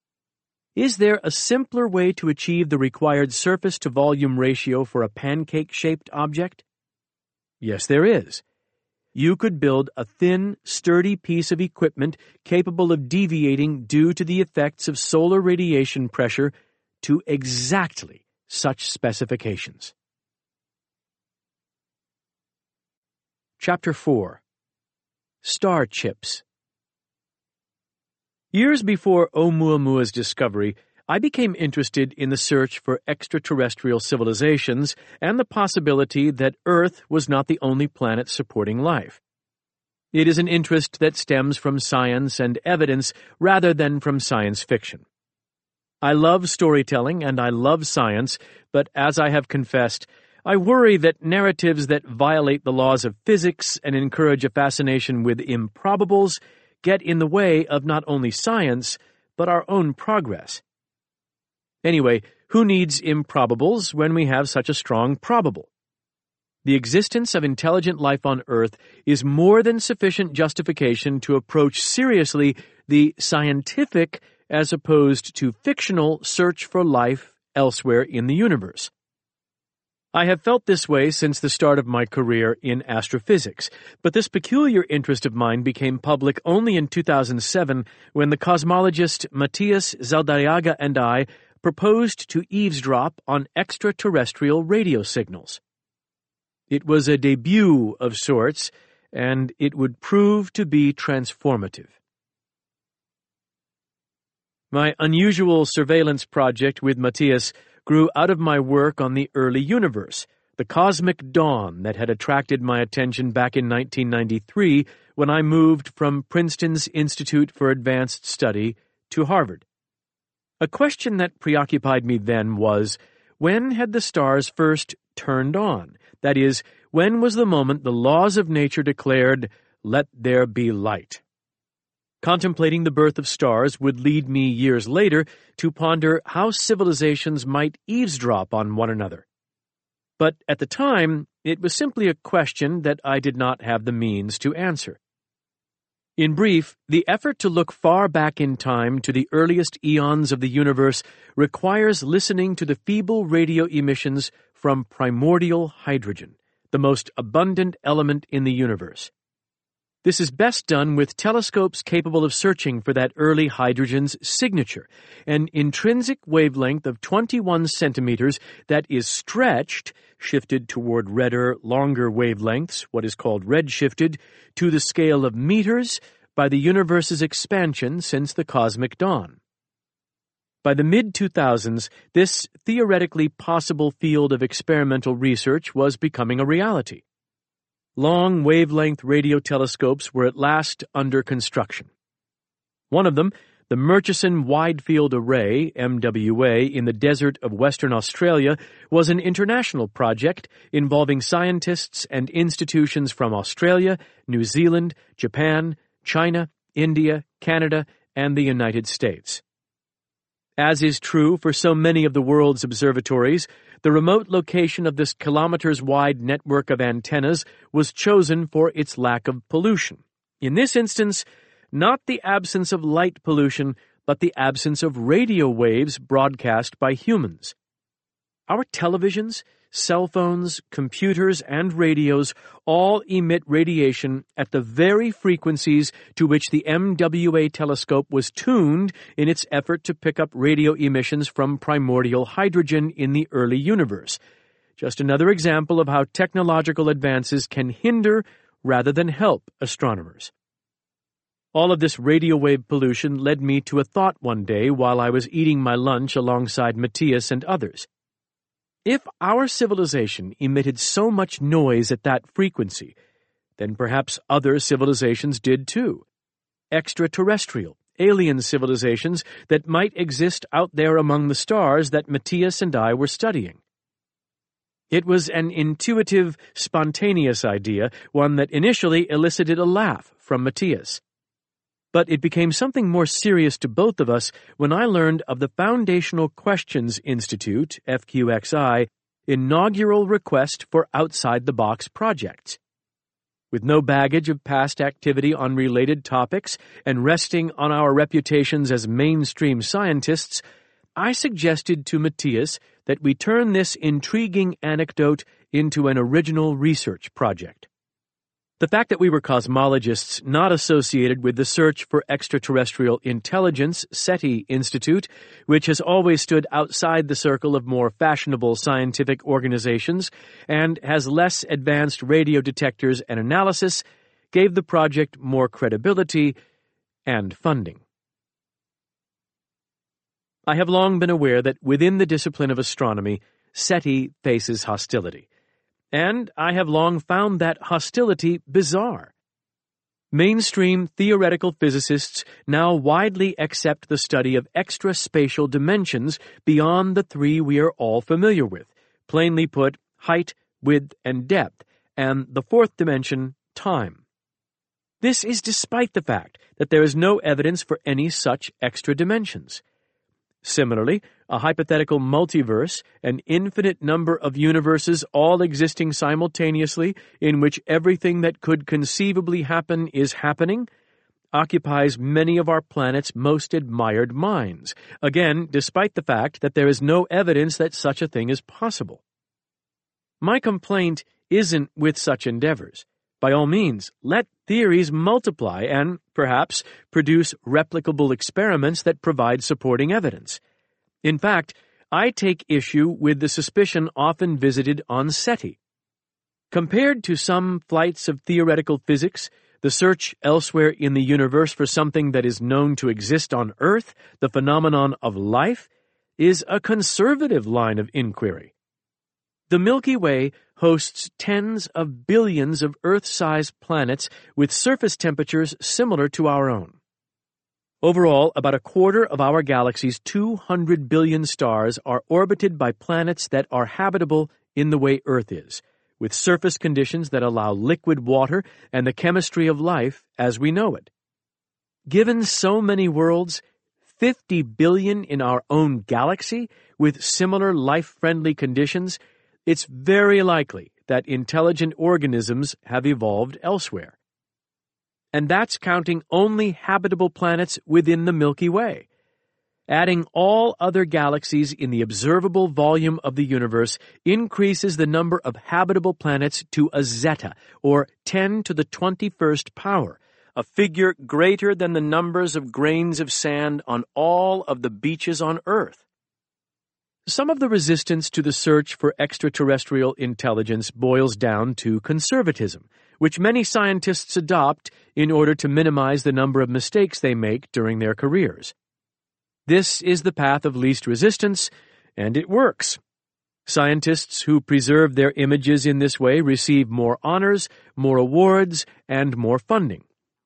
Is there a simpler way to achieve the required surface-to-volume ratio for a pancake-shaped object? Yes, there is. You could build a thin, sturdy piece of equipment capable of deviating due to the effects of solar radiation pressure to exactly such specifications. Chapter four. Star Chips. Years before Oumuamua's discovery, I became interested in the search for extraterrestrial civilizations and the possibility that Earth was not the only planet supporting life. It is an interest that stems from science and evidence rather than from science fiction. I love storytelling and I love science, but as I have confessed, I worry that narratives that violate the laws of physics and encourage a fascination with improbables get in the way of not only science, but our own progress. Anyway, who needs improbables when we have such a strong probable? The existence of intelligent life on Earth is more than sufficient justification to approach seriously the scientific as opposed to fictional search for life elsewhere in the universe. I have felt this way since the start of my career in astrophysics, but this peculiar interest of mine became public only in two thousand seven when the cosmologist Matthias Zaldariaga and I proposed to eavesdrop on extraterrestrial radio signals. It was a debut of sorts, and it would prove to be transformative. My unusual surveillance project with Matthias grew out of my work on the early universe, the cosmic dawn that had attracted my attention back in nineteen ninety-three when I moved from Princeton's Institute for Advanced Study to Harvard. A question that preoccupied me then was, when had the stars first turned on? That is, when was the moment the laws of nature declared, "Let there be light"? Contemplating the birth of stars would lead me years later to ponder how civilizations might eavesdrop on one another. But at the time, it was simply a question that I did not have the means to answer. In brief, the effort to look far back in time to the earliest eons of the universe requires listening to the feeble radio emissions from primordial hydrogen, the most abundant element in the universe. This is best done with telescopes capable of searching for that early hydrogen's signature, an intrinsic wavelength of twenty-one centimeters that is stretched, shifted toward redder, longer wavelengths, what is called redshifted, to the scale of meters by the universe's expansion since the cosmic dawn. By the mid two thousands, this theoretically possible field of experimental research was becoming a reality. Long wavelength radio telescopes were at last under construction. One of them, the Murchison Wide Field Array, M W A, in the desert of Western Australia, was an international project involving scientists and institutions from Australia, New Zealand, Japan, China, India, Canada, and the United States. As is true for so many of the world's observatories, the remote location of this kilometers-wide network of antennas was chosen for its lack of pollution. In this instance, not the absence of light pollution, but the absence of radio waves broadcast by humans. Our televisions, cell phones, computers, and radios all emit radiation at the very frequencies to which the M W A telescope was tuned in its effort to pick up radio emissions from primordial hydrogen in the early universe. Just another example of how technological advances can hinder rather than help astronomers. All of this radio wave pollution led me to a thought one day while I was eating my lunch alongside Matthias and others. If our civilization emitted so much noise at that frequency, then perhaps other civilizations did too. Extraterrestrial, alien civilizations that might exist out there among the stars that Matthias and I were studying. It was an intuitive, spontaneous idea, one that initially elicited a laugh from Matthias. But it became something more serious to both of us when I learned of the Foundational Questions Institute, F Q X I, inaugural request for outside-the-box projects. With no baggage of past activity on related topics and resting on our reputations as mainstream scientists, I suggested to Matthias that we turn this intriguing anecdote into an original research project. The fact that we were cosmologists not associated with the Search for Extraterrestrial Intelligence SETI Institute, which has always stood outside the circle of more fashionable scientific organizations and has less advanced radio detectors and analysis, gave the project more credibility and funding. I have long been aware that within the discipline of astronomy, SETI faces hostility. And I have long found that hostility bizarre. Mainstream theoretical physicists now widely accept the study of extraspatial dimensions beyond the three we are all familiar with, plainly put, height, width, and depth, and the fourth dimension, time. This is despite the fact that there is no evidence for any such extra dimensions. Similarly, a hypothetical multiverse, an infinite number of universes all existing simultaneously in which everything that could conceivably happen is happening, occupies many of our planet's most admired minds, again, despite the fact that there is no evidence that such a thing is possible. My complaint isn't with such endeavors. By all means, let theories multiply and, perhaps, produce replicable experiments that provide supporting evidence. In fact, I take issue with the suspicion often visited on SETI. Compared to some flights of theoretical physics, the search elsewhere in the universe for something that is known to exist on Earth, the phenomenon of life, is a conservative line of inquiry. The Milky Way hosts tens of billions of Earth-sized planets with surface temperatures similar to our own. Overall, about a quarter of our galaxy's two hundred billion stars are orbited by planets that are habitable in the way Earth is, with surface conditions that allow liquid water and the chemistry of life as we know it. Given so many worlds, fifty billion in our own galaxy, with similar life-friendly conditions, it's very likely that intelligent organisms have evolved elsewhere. And that's counting only habitable planets within the Milky Way. Adding all other galaxies in the observable volume of the universe increases the number of habitable planets to a zeta, or ten to the twenty-first power, a figure greater than the numbers of grains of sand on all of the beaches on Earth. Some of the resistance to the search for extraterrestrial intelligence boils down to conservatism, which many scientists adopt in order to minimize the number of mistakes they make during their careers. This is the path of least resistance, and it works. Scientists who preserve their images in this way receive more honors, more awards, and more funding.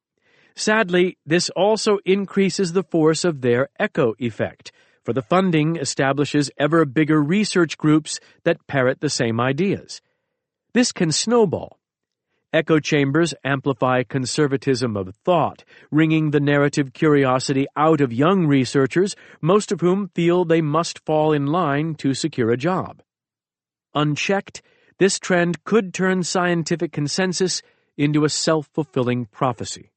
Sadly, this also increases the force of their echo effect, for the funding establishes ever bigger research groups that parrot the same ideas. This can snowball. Echo chambers amplify conservatism of thought, wringing the narrative curiosity out of young researchers, most of whom feel they must fall in line to secure a job. Unchecked, this trend could turn scientific consensus into a self-fulfilling prophecy.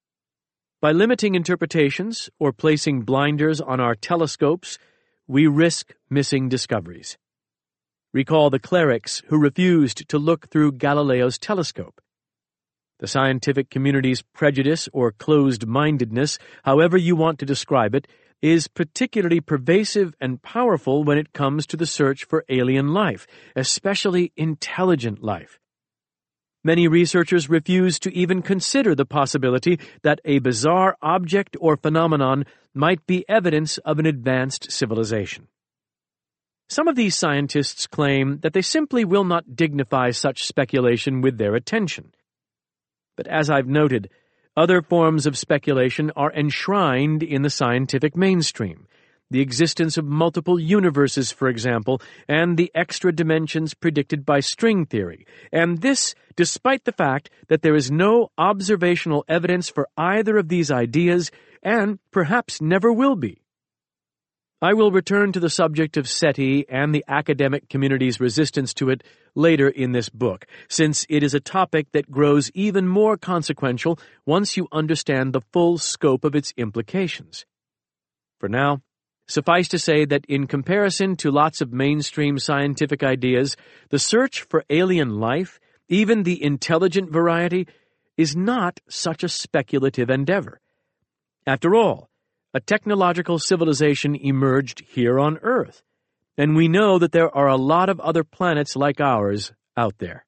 By limiting interpretations or placing blinders on our telescopes, we risk missing discoveries. Recall the clerics who refused to look through Galileo's telescope. The scientific community's prejudice or closed-mindedness, however you want to describe it, is particularly pervasive and powerful when it comes to the search for alien life, especially intelligent life. Many researchers refuse to even consider the possibility that a bizarre object or phenomenon might be evidence of an advanced civilization. Some of these scientists claim that they simply will not dignify such speculation with their attention. But as I've noted, other forms of speculation are enshrined in the scientific mainstream. The existence of multiple universes, for example, and the extra dimensions predicted by string theory, and this despite the fact that there is no observational evidence for either of these ideas, and perhaps never will be. I will return to the subject of SETI and the academic community's resistance to it later in this book, since it is a topic that grows even more consequential once you understand the full scope of its implications. For now, suffice to say that in comparison to lots of mainstream scientific ideas, the search for alien life, even the intelligent variety, is not such a speculative endeavor. After all, a technological civilization emerged here on Earth, and we know that there are a lot of other planets like ours out there.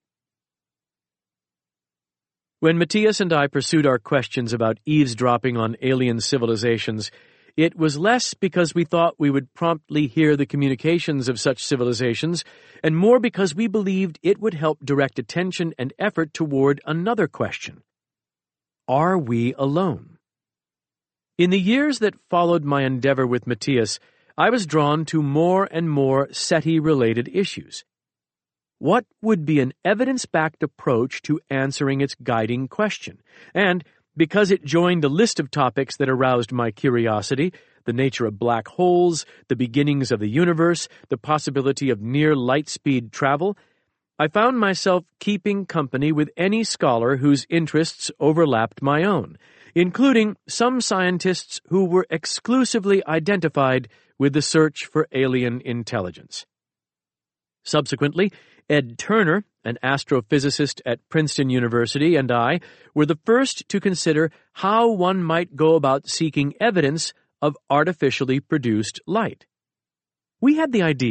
When Matthias and I pursued our questions about eavesdropping on alien civilizations, it was less because we thought we would promptly hear the communications of such civilizations, and more because we believed it would help direct attention and effort toward another question. Are we alone? In the years that followed my endeavor with Matthias, I was drawn to more and more SETI-related issues. What would be an evidence-backed approach to answering its guiding question? And because it joined a list of topics that aroused my curiosity, the nature of black holes, the beginnings of the universe, the possibility of near-light-speed travel, I found myself keeping company with any scholar whose interests overlapped my own, including some scientists who were exclusively identified with the search for alien intelligence. Subsequently, Ed Turner, an astrophysicist at Princeton University, and I were the first to consider how one might go about seeking evidence of artificially produced light. We had the idea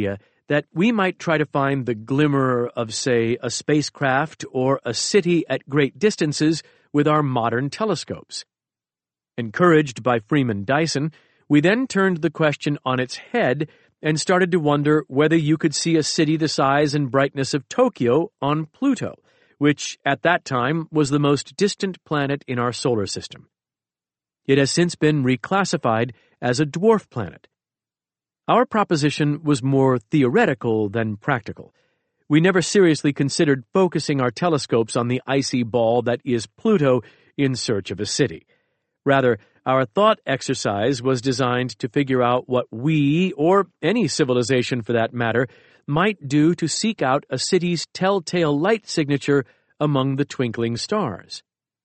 that we might try to find the glimmer of, say, a spacecraft or a city at great distances with our modern telescopes. Encouraged by Freeman Dyson, we then turned the question on its head and started to wonder whether you could see a city the size and brightness of Tokyo on Pluto, which at that time was the most distant planet in our solar system. It has since been reclassified as a dwarf planet. Our proposition was more theoretical than practical. We never seriously considered focusing our telescopes on the icy ball that is Pluto in search of a city. Rather, our thought exercise was designed to figure out what we, or any civilization for that matter, might do to seek out a city's telltale light signature among the twinkling stars.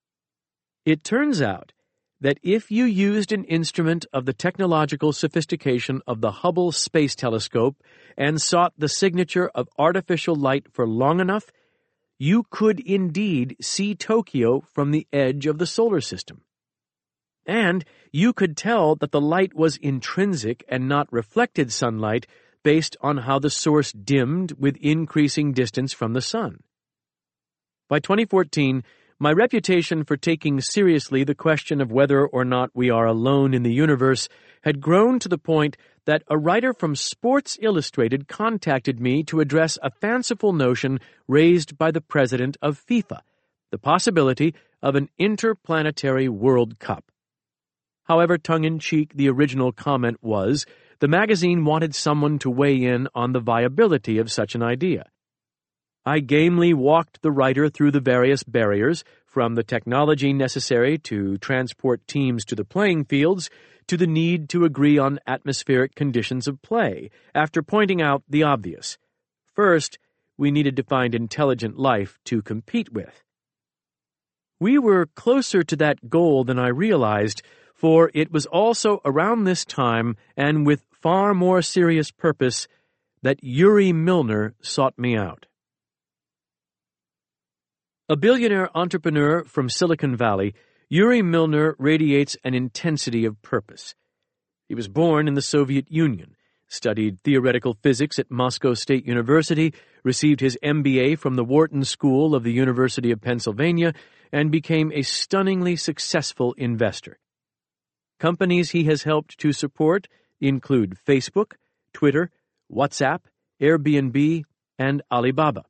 It turns out that if you used an instrument of the technological sophistication of the Hubble Space Telescope and sought the signature of artificial light for long enough, you could indeed see Tokyo from the edge of the solar system. And you could tell that the light was intrinsic and not reflected sunlight based on how the source dimmed with increasing distance from the sun. By twenty fourteen, my reputation for taking seriously the question of whether or not we are alone in the universe had grown to the point that a writer from Sports Illustrated contacted me to address a fanciful notion raised by the president of FIFA, the possibility of an interplanetary World Cup. However tongue-in-cheek the original comment was, the magazine wanted someone to weigh in on the viability of such an idea. I gamely walked the writer through the various barriers, from the technology necessary to transport teams to the playing fields to the need to agree on atmospheric conditions of play, after pointing out the obvious. First, we needed to find intelligent life to compete with. We were closer to that goal than I realized, for it was also around this time, and with far more serious purpose, that Yuri Milner sought me out. A billionaire entrepreneur from Silicon Valley, Yuri Milner radiates an intensity of purpose. He was born in the Soviet Union, studied theoretical physics at Moscow State University, received his M B A from the Wharton School of the University of Pennsylvania, and became a stunningly successful investor. Companies he has helped to support include Facebook, Twitter, WhatsApp, Airbnb, and Alibaba.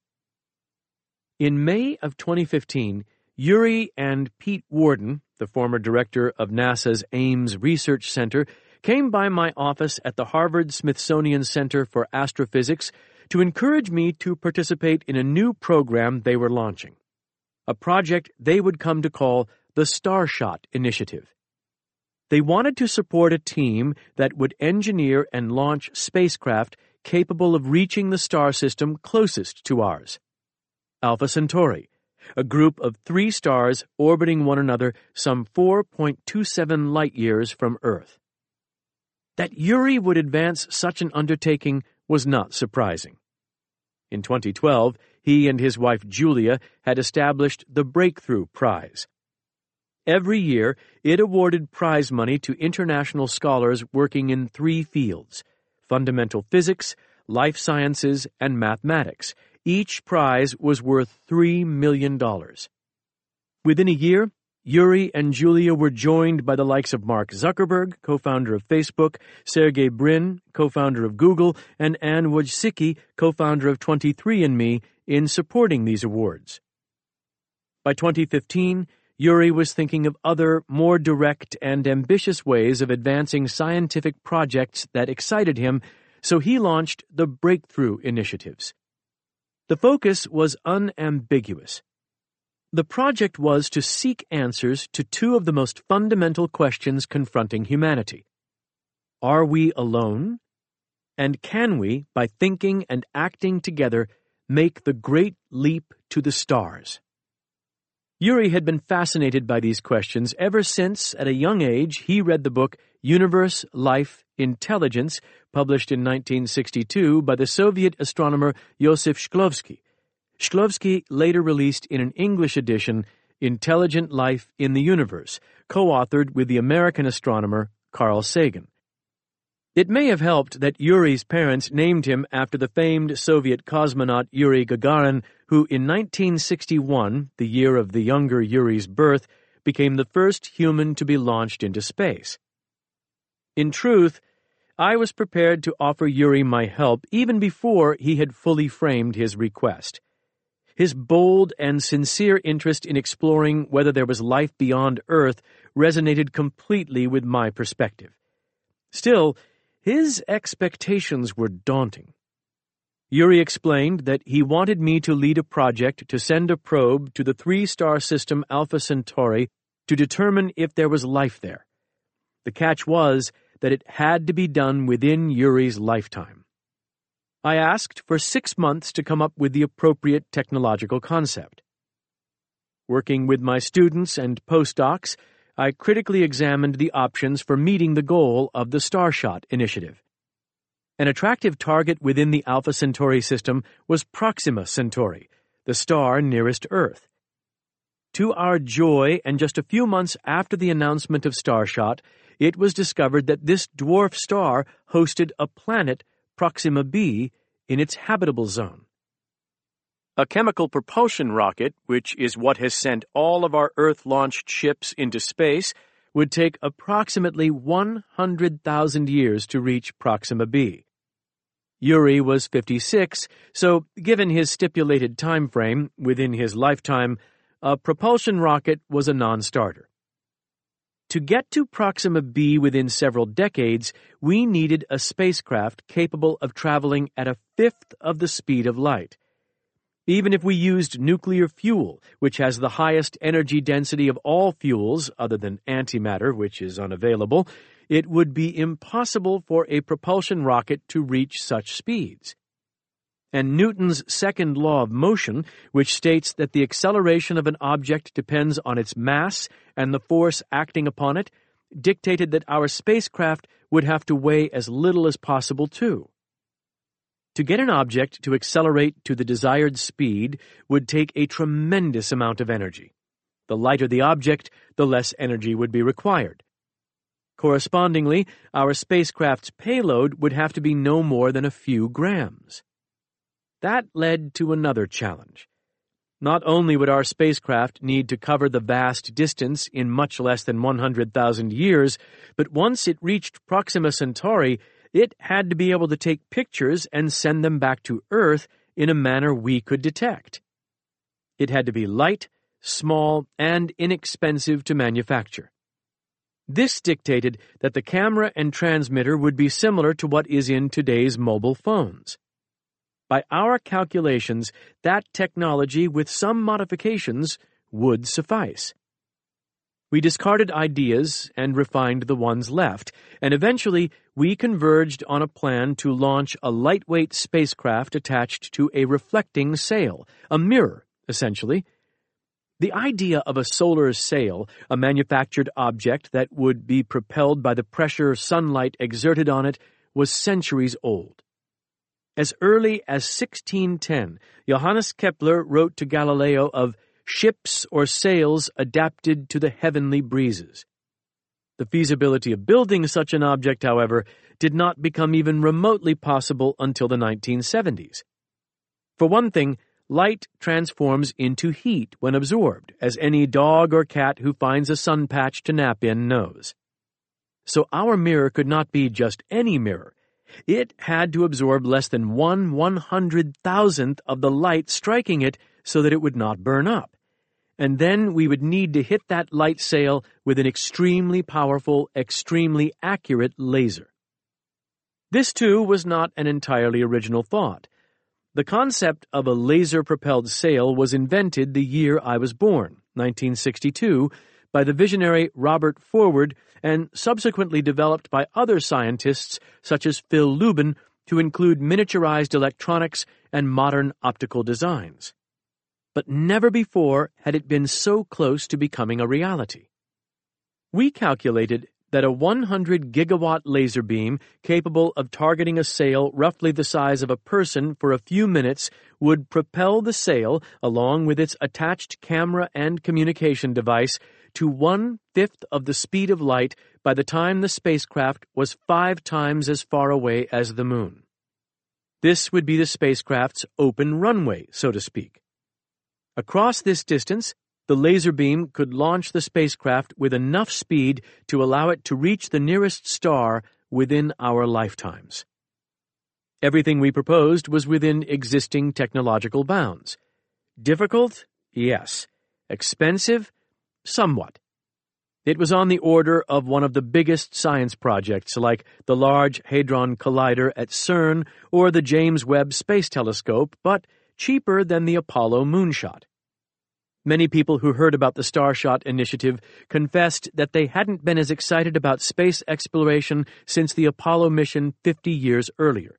In May of twenty fifteen, Yuri and Pete Worden, the former director of NASA's Ames Research Center, came by my office at the Harvard-Smithsonian Center for Astrophysics to encourage me to participate in a new program they were launching, a project they would come to call the Starshot Initiative. They wanted to support a team that would engineer and launch spacecraft capable of reaching the star system closest to ours, Alpha Centauri, a group of three stars orbiting one another some four point two seven light-years from Earth. That Yuri would advance such an undertaking was not surprising. In twenty twelve, he and his wife Julia had established the Breakthrough Prize. Every year, it awarded prize money to international scholars working in three fields: fundamental physics, life sciences, and mathematics. Each prize was worth three million dollars. Within a year, Yuri and Julia were joined by the likes of Mark Zuckerberg, co-founder of Facebook, Sergey Brin, co-founder of Google, and Anne Wojcicki, co-founder of twenty-three and me, in supporting these awards. By twenty fifteen, Yuri was thinking of other, more direct and ambitious ways of advancing scientific projects that excited him, so he launched the Breakthrough Initiatives. The focus was unambiguous. The project was to seek answers to two of the most fundamental questions confronting humanity. Are we alone? And can we, by thinking and acting together, make the great leap to the stars? Yuri had been fascinated by these questions ever since, at a young age, he read the book Universe, Life, Intelligence, published in nineteen sixty-two by the Soviet astronomer Yosef Shklovsky. Shklovsky later released in an English edition Intelligent Life in the Universe, co-authored with the American astronomer Carl Sagan. It may have helped that Yuri's parents named him after the famed Soviet cosmonaut Yuri Gagarin, who in nineteen sixty-one, the year of the younger Yuri's birth, became the first human to be launched into space. In truth, I was prepared to offer Yuri my help even before he had fully framed his request. His bold and sincere interest in exploring whether there was life beyond Earth resonated completely with my perspective. Still, his expectations were daunting. Yuri explained that he wanted me to lead a project to send a probe to the three-star system Alpha Centauri to determine if there was life there. The catch was that it had to be done within Yuri's lifetime. I asked for six months to come up with the appropriate technological concept. Working with my students and postdocs, I critically examined the options for meeting the goal of the Starshot initiative. An attractive target within the Alpha Centauri system was Proxima Centauri, the star nearest Earth. To our joy, and just a few months after the announcement of Starshot, it was discovered that this dwarf star hosted a planet, Proxima b, in its habitable zone. A chemical propulsion rocket, which is what has sent all of our Earth-launched ships into space, would take approximately one hundred thousand years to reach Proxima b. Yuri was fifty-six, so given his stipulated time frame within his lifetime, a propulsion rocket was a non-starter. To get to Proxima b within several decades, we needed a spacecraft capable of traveling at a fifth of the speed of light. Even if we used nuclear fuel, which has the highest energy density of all fuels other than antimatter, which is unavailable, it would be impossible for a propulsion rocket to reach such speeds. And Newton's second law of motion, which states that the acceleration of an object depends on its mass and the force acting upon it, dictated that our spacecraft would have to weigh as little as possible too. To get an object to accelerate to the desired speed would take a tremendous amount of energy. The lighter the object, the less energy would be required. Correspondingly, our spacecraft's payload would have to be no more than a few grams. That led to another challenge. Not only would our spacecraft need to cover the vast distance in much less than one hundred thousand years, but once it reached Proxima Centauri, it had to be able to take pictures and send them back to Earth in a manner we could detect. It had to be light, small, and inexpensive to manufacture. This dictated that the camera and transmitter would be similar to what is in today's mobile phones. By our calculations, that technology, with some modifications, would suffice. We discarded ideas and refined the ones left, and eventually we converged on a plan to launch a lightweight spacecraft attached to a reflecting sail, a mirror, essentially. The idea of a solar sail, a manufactured object that would be propelled by the pressure sunlight exerted on it, was centuries old. As early as sixteen ten, Johannes Kepler wrote to Galileo of ships or sails adapted to the heavenly breezes. The feasibility of building such an object, however, did not become even remotely possible until the nineteen seventies. For one thing, light transforms into heat when absorbed, as any dog or cat who finds a sun patch to nap in knows. So our mirror could not be just any mirror. It had to absorb less than one one-hundred thousandth of the light striking it so that it would not burn up. And then we would need to hit that light sail with an extremely powerful, extremely accurate laser. This, too, was not an entirely original thought. The concept of a laser-propelled sail was invented the year I was born, nineteen sixty-two, by the visionary Robert Forward and subsequently developed by other scientists such as Phil Lubin to include miniaturized electronics and modern optical designs. But never before had it been so close to becoming a reality. We calculated that a one hundred gigawatt laser beam capable of targeting a sail roughly the size of a person for a few minutes would propel the sail, along with its attached camera and communication device, to one-fifth of the speed of light by the time the spacecraft was five times as far away as the moon. This would be the spacecraft's open runway, so to speak. Across this distance, the laser beam could launch the spacecraft with enough speed to allow it to reach the nearest star within our lifetimes. Everything we proposed was within existing technological bounds. Difficult? Yes. Expensive? Somewhat. It was on the order of one of the biggest science projects like the Large Hadron Collider at CERN or the James Webb Space Telescope, but cheaper than the Apollo moonshot. Many people who heard about the Starshot initiative confessed that they hadn't been as excited about space exploration since the Apollo mission fifty years earlier.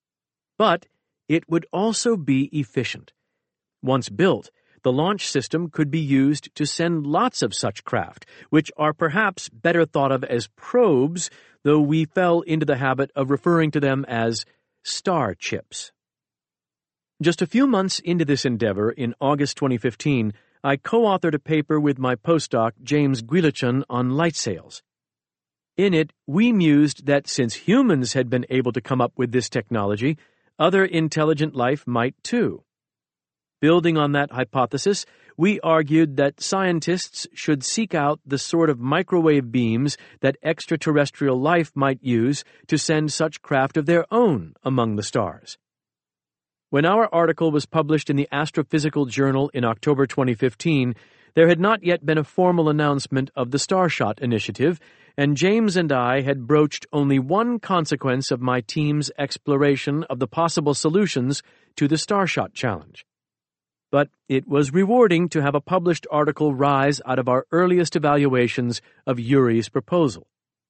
But it would also be efficient. Once built, the launch system could be used to send lots of such craft, which are perhaps better thought of as probes, though we fell into the habit of referring to them as star chips. Just a few months into this endeavor, in August twenty fifteen, I co-authored a paper with my postdoc James Guillochon on light sails. In it, we mused that since humans had been able to come up with this technology, other intelligent life might too. Building on that hypothesis, we argued that scientists should seek out the sort of microwave beams that extraterrestrial life might use to send such craft of their own among the stars. When our article was published in the Astrophysical Journal in October twenty fifteen, there had not yet been a formal announcement of the Starshot initiative, and James and I had broached only one consequence of my team's exploration of the possible solutions to the Starshot challenge. But it was rewarding to have a published article rise out of our earliest evaluations of Yuri's proposal.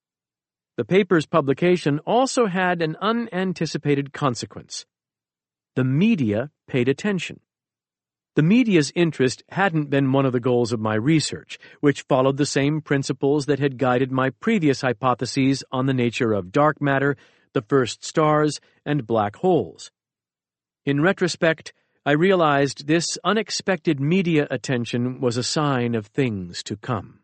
The paper's publication also had an unanticipated consequence. The media paid attention. The media's interest hadn't been one of the goals of my research, which followed the same principles that had guided my previous hypotheses on the nature of dark matter, the first stars, and black holes. In retrospect, I realized this unexpected media attention was a sign of things to come.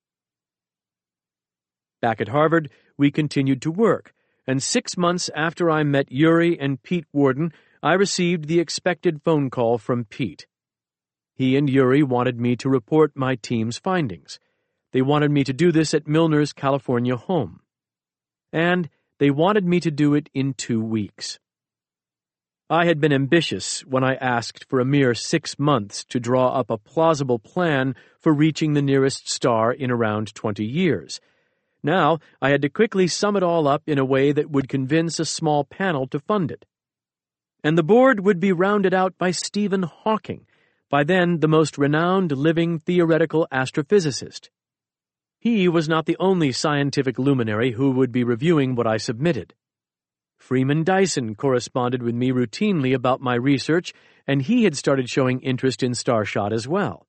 Back at Harvard, we continued to work, and six months after I met Yuri and Pete Worden, I received the expected phone call from Pete. He and Yuri wanted me to report my team's findings. They wanted me to do this at Milner's California home. And they wanted me to do it in two weeks. I had been ambitious when I asked for a mere six months to draw up a plausible plan for reaching the nearest star in around twenty years. Now I had to quickly sum it all up in a way that would convince a small panel to fund it. And the board would be rounded out by Stephen Hawking, by then the most renowned living theoretical astrophysicist. He was not the only scientific luminary who would be reviewing what I submitted. Freeman Dyson corresponded with me routinely about my research, and he had started showing interest in Starshot as well.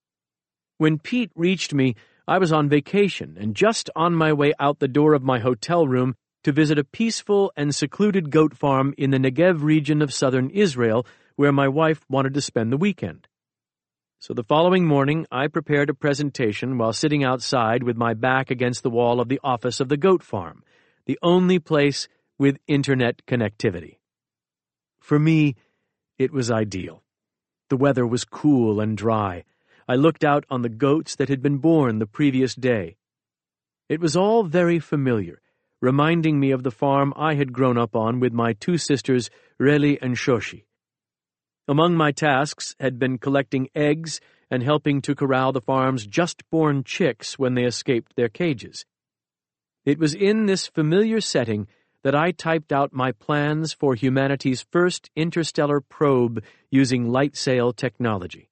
When Pete reached me, I was on vacation and just on my way out the door of my hotel room to visit a peaceful and secluded goat farm in the Negev region of southern Israel, where my wife wanted to spend the weekend. So the following morning, I prepared a presentation while sitting outside with my back against the wall of the office of the goat farm, the only place with internet connectivity. For me, it was ideal. The weather was cool and dry. I looked out on the goats that had been born the previous day. It was all very familiar, reminding me of the farm I had grown up on with my two sisters, Reli and Shoshi. Among my tasks had been collecting eggs and helping to corral the farm's just-born chicks when they escaped their cages. It was in this familiar setting that I typed out my plans for humanity's first interstellar probe using light sail technology.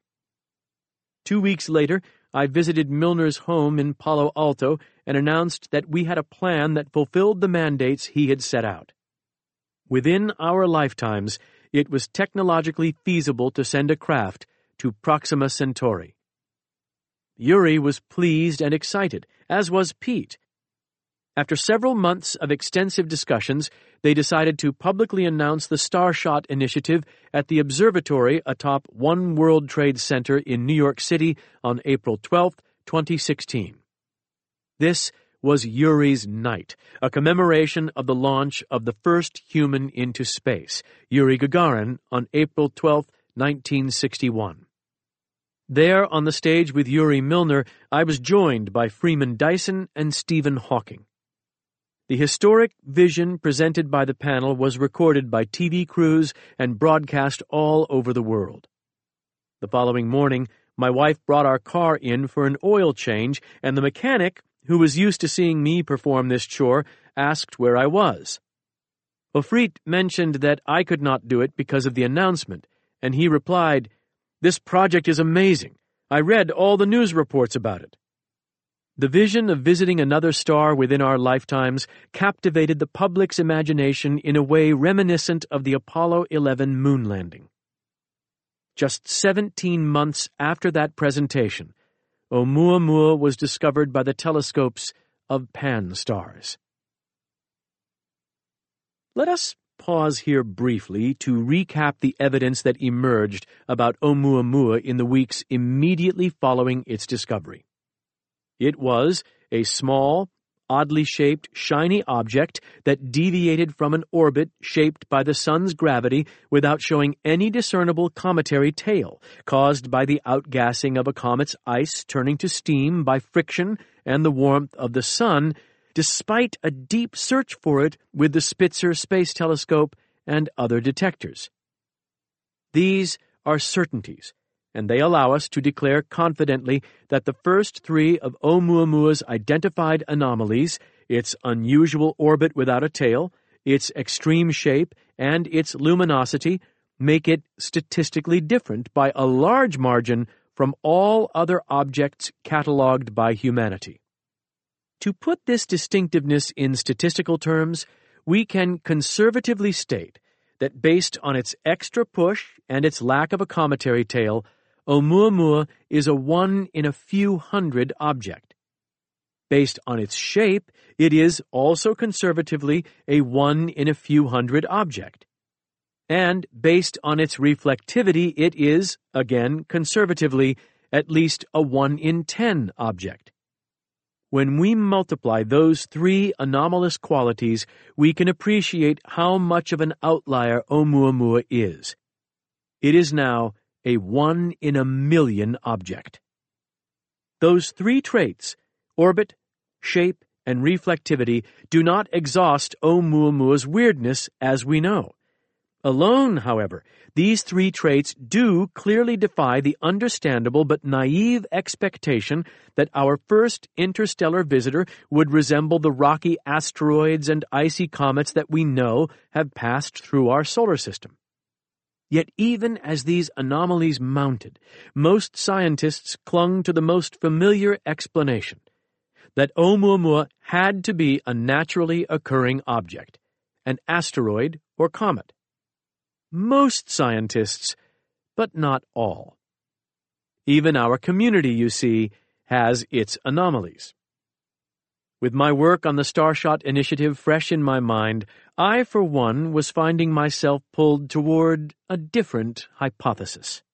Two weeks later, I visited Milner's home in Palo Alto and announced that we had a plan that fulfilled the mandates he had set out. Within our lifetimes, it was technologically feasible to send a craft to Proxima Centauri. Yuri was pleased and excited, as was Pete. After several months of extensive discussions, they decided to publicly announce the Starshot initiative at the observatory atop One World Trade Center in New York City on April twelfth, twenty sixteen. This was Yuri's Night, a commemoration of the launch of the first human into space, Yuri Gagarin, on April twelfth, nineteen sixty-one. There, on the stage with Yuri Milner, I was joined by Freeman Dyson and Stephen Hawking. The historic vision presented by the panel was recorded by T V crews and broadcast all over the world. The following morning, my wife brought our car in for an oil change, and the mechanic, who was used to seeing me perform this chore, asked where I was. Ofrit mentioned that I could not do it because of the announcement, and he replied, "This project is amazing. I read all the news reports about it." The vision of visiting another star within our lifetimes captivated the public's imagination in a way reminiscent of the Apollo eleven moon landing. Just seventeen months after that presentation, Oumuamua was discovered by the telescopes of Pan-STARRS. Let us pause here briefly to recap the evidence that emerged about Oumuamua in the weeks immediately following its discovery. It was a small, oddly shaped, shiny object that deviated from an orbit shaped by the sun's gravity without showing any discernible cometary tail, caused by the outgassing of a comet's ice turning to steam by friction and the warmth of the sun, despite a deep search for it with the Spitzer Space Telescope and other detectors. These are certainties, and they allow us to declare confidently that the first three of Oumuamua's identified anomalies, its unusual orbit without a tail, its extreme shape, and its luminosity, make it statistically different by a large margin from all other objects catalogued by humanity. To put this distinctiveness in statistical terms, we can conservatively state that based on its extra push and its lack of a cometary tail, Oumuamua is a one in a few hundred object. Based on its shape, it is also conservatively a one in a few hundred object. And based on its reflectivity, it is, again conservatively, at least a one in ten object. When we multiply those three anomalous qualities, we can appreciate how much of an outlier Oumuamua is. It is now a one in a million object. Those three traits, orbit, shape, and reflectivity, do not exhaust Oumuamua's weirdness as we know. Alone, however, these three traits do clearly defy the understandable but naive expectation that our first interstellar visitor would resemble the rocky asteroids and icy comets that we know have passed through our solar system. Yet even as these anomalies mounted, most scientists clung to the most familiar explanation, that Oumuamua had to be a naturally occurring object, an asteroid or comet. Most scientists, but not all. Even our community, you see, has its anomalies. With my work on the Starshot initiative fresh in my mind, I, for one, was finding myself pulled toward a different hypothesis.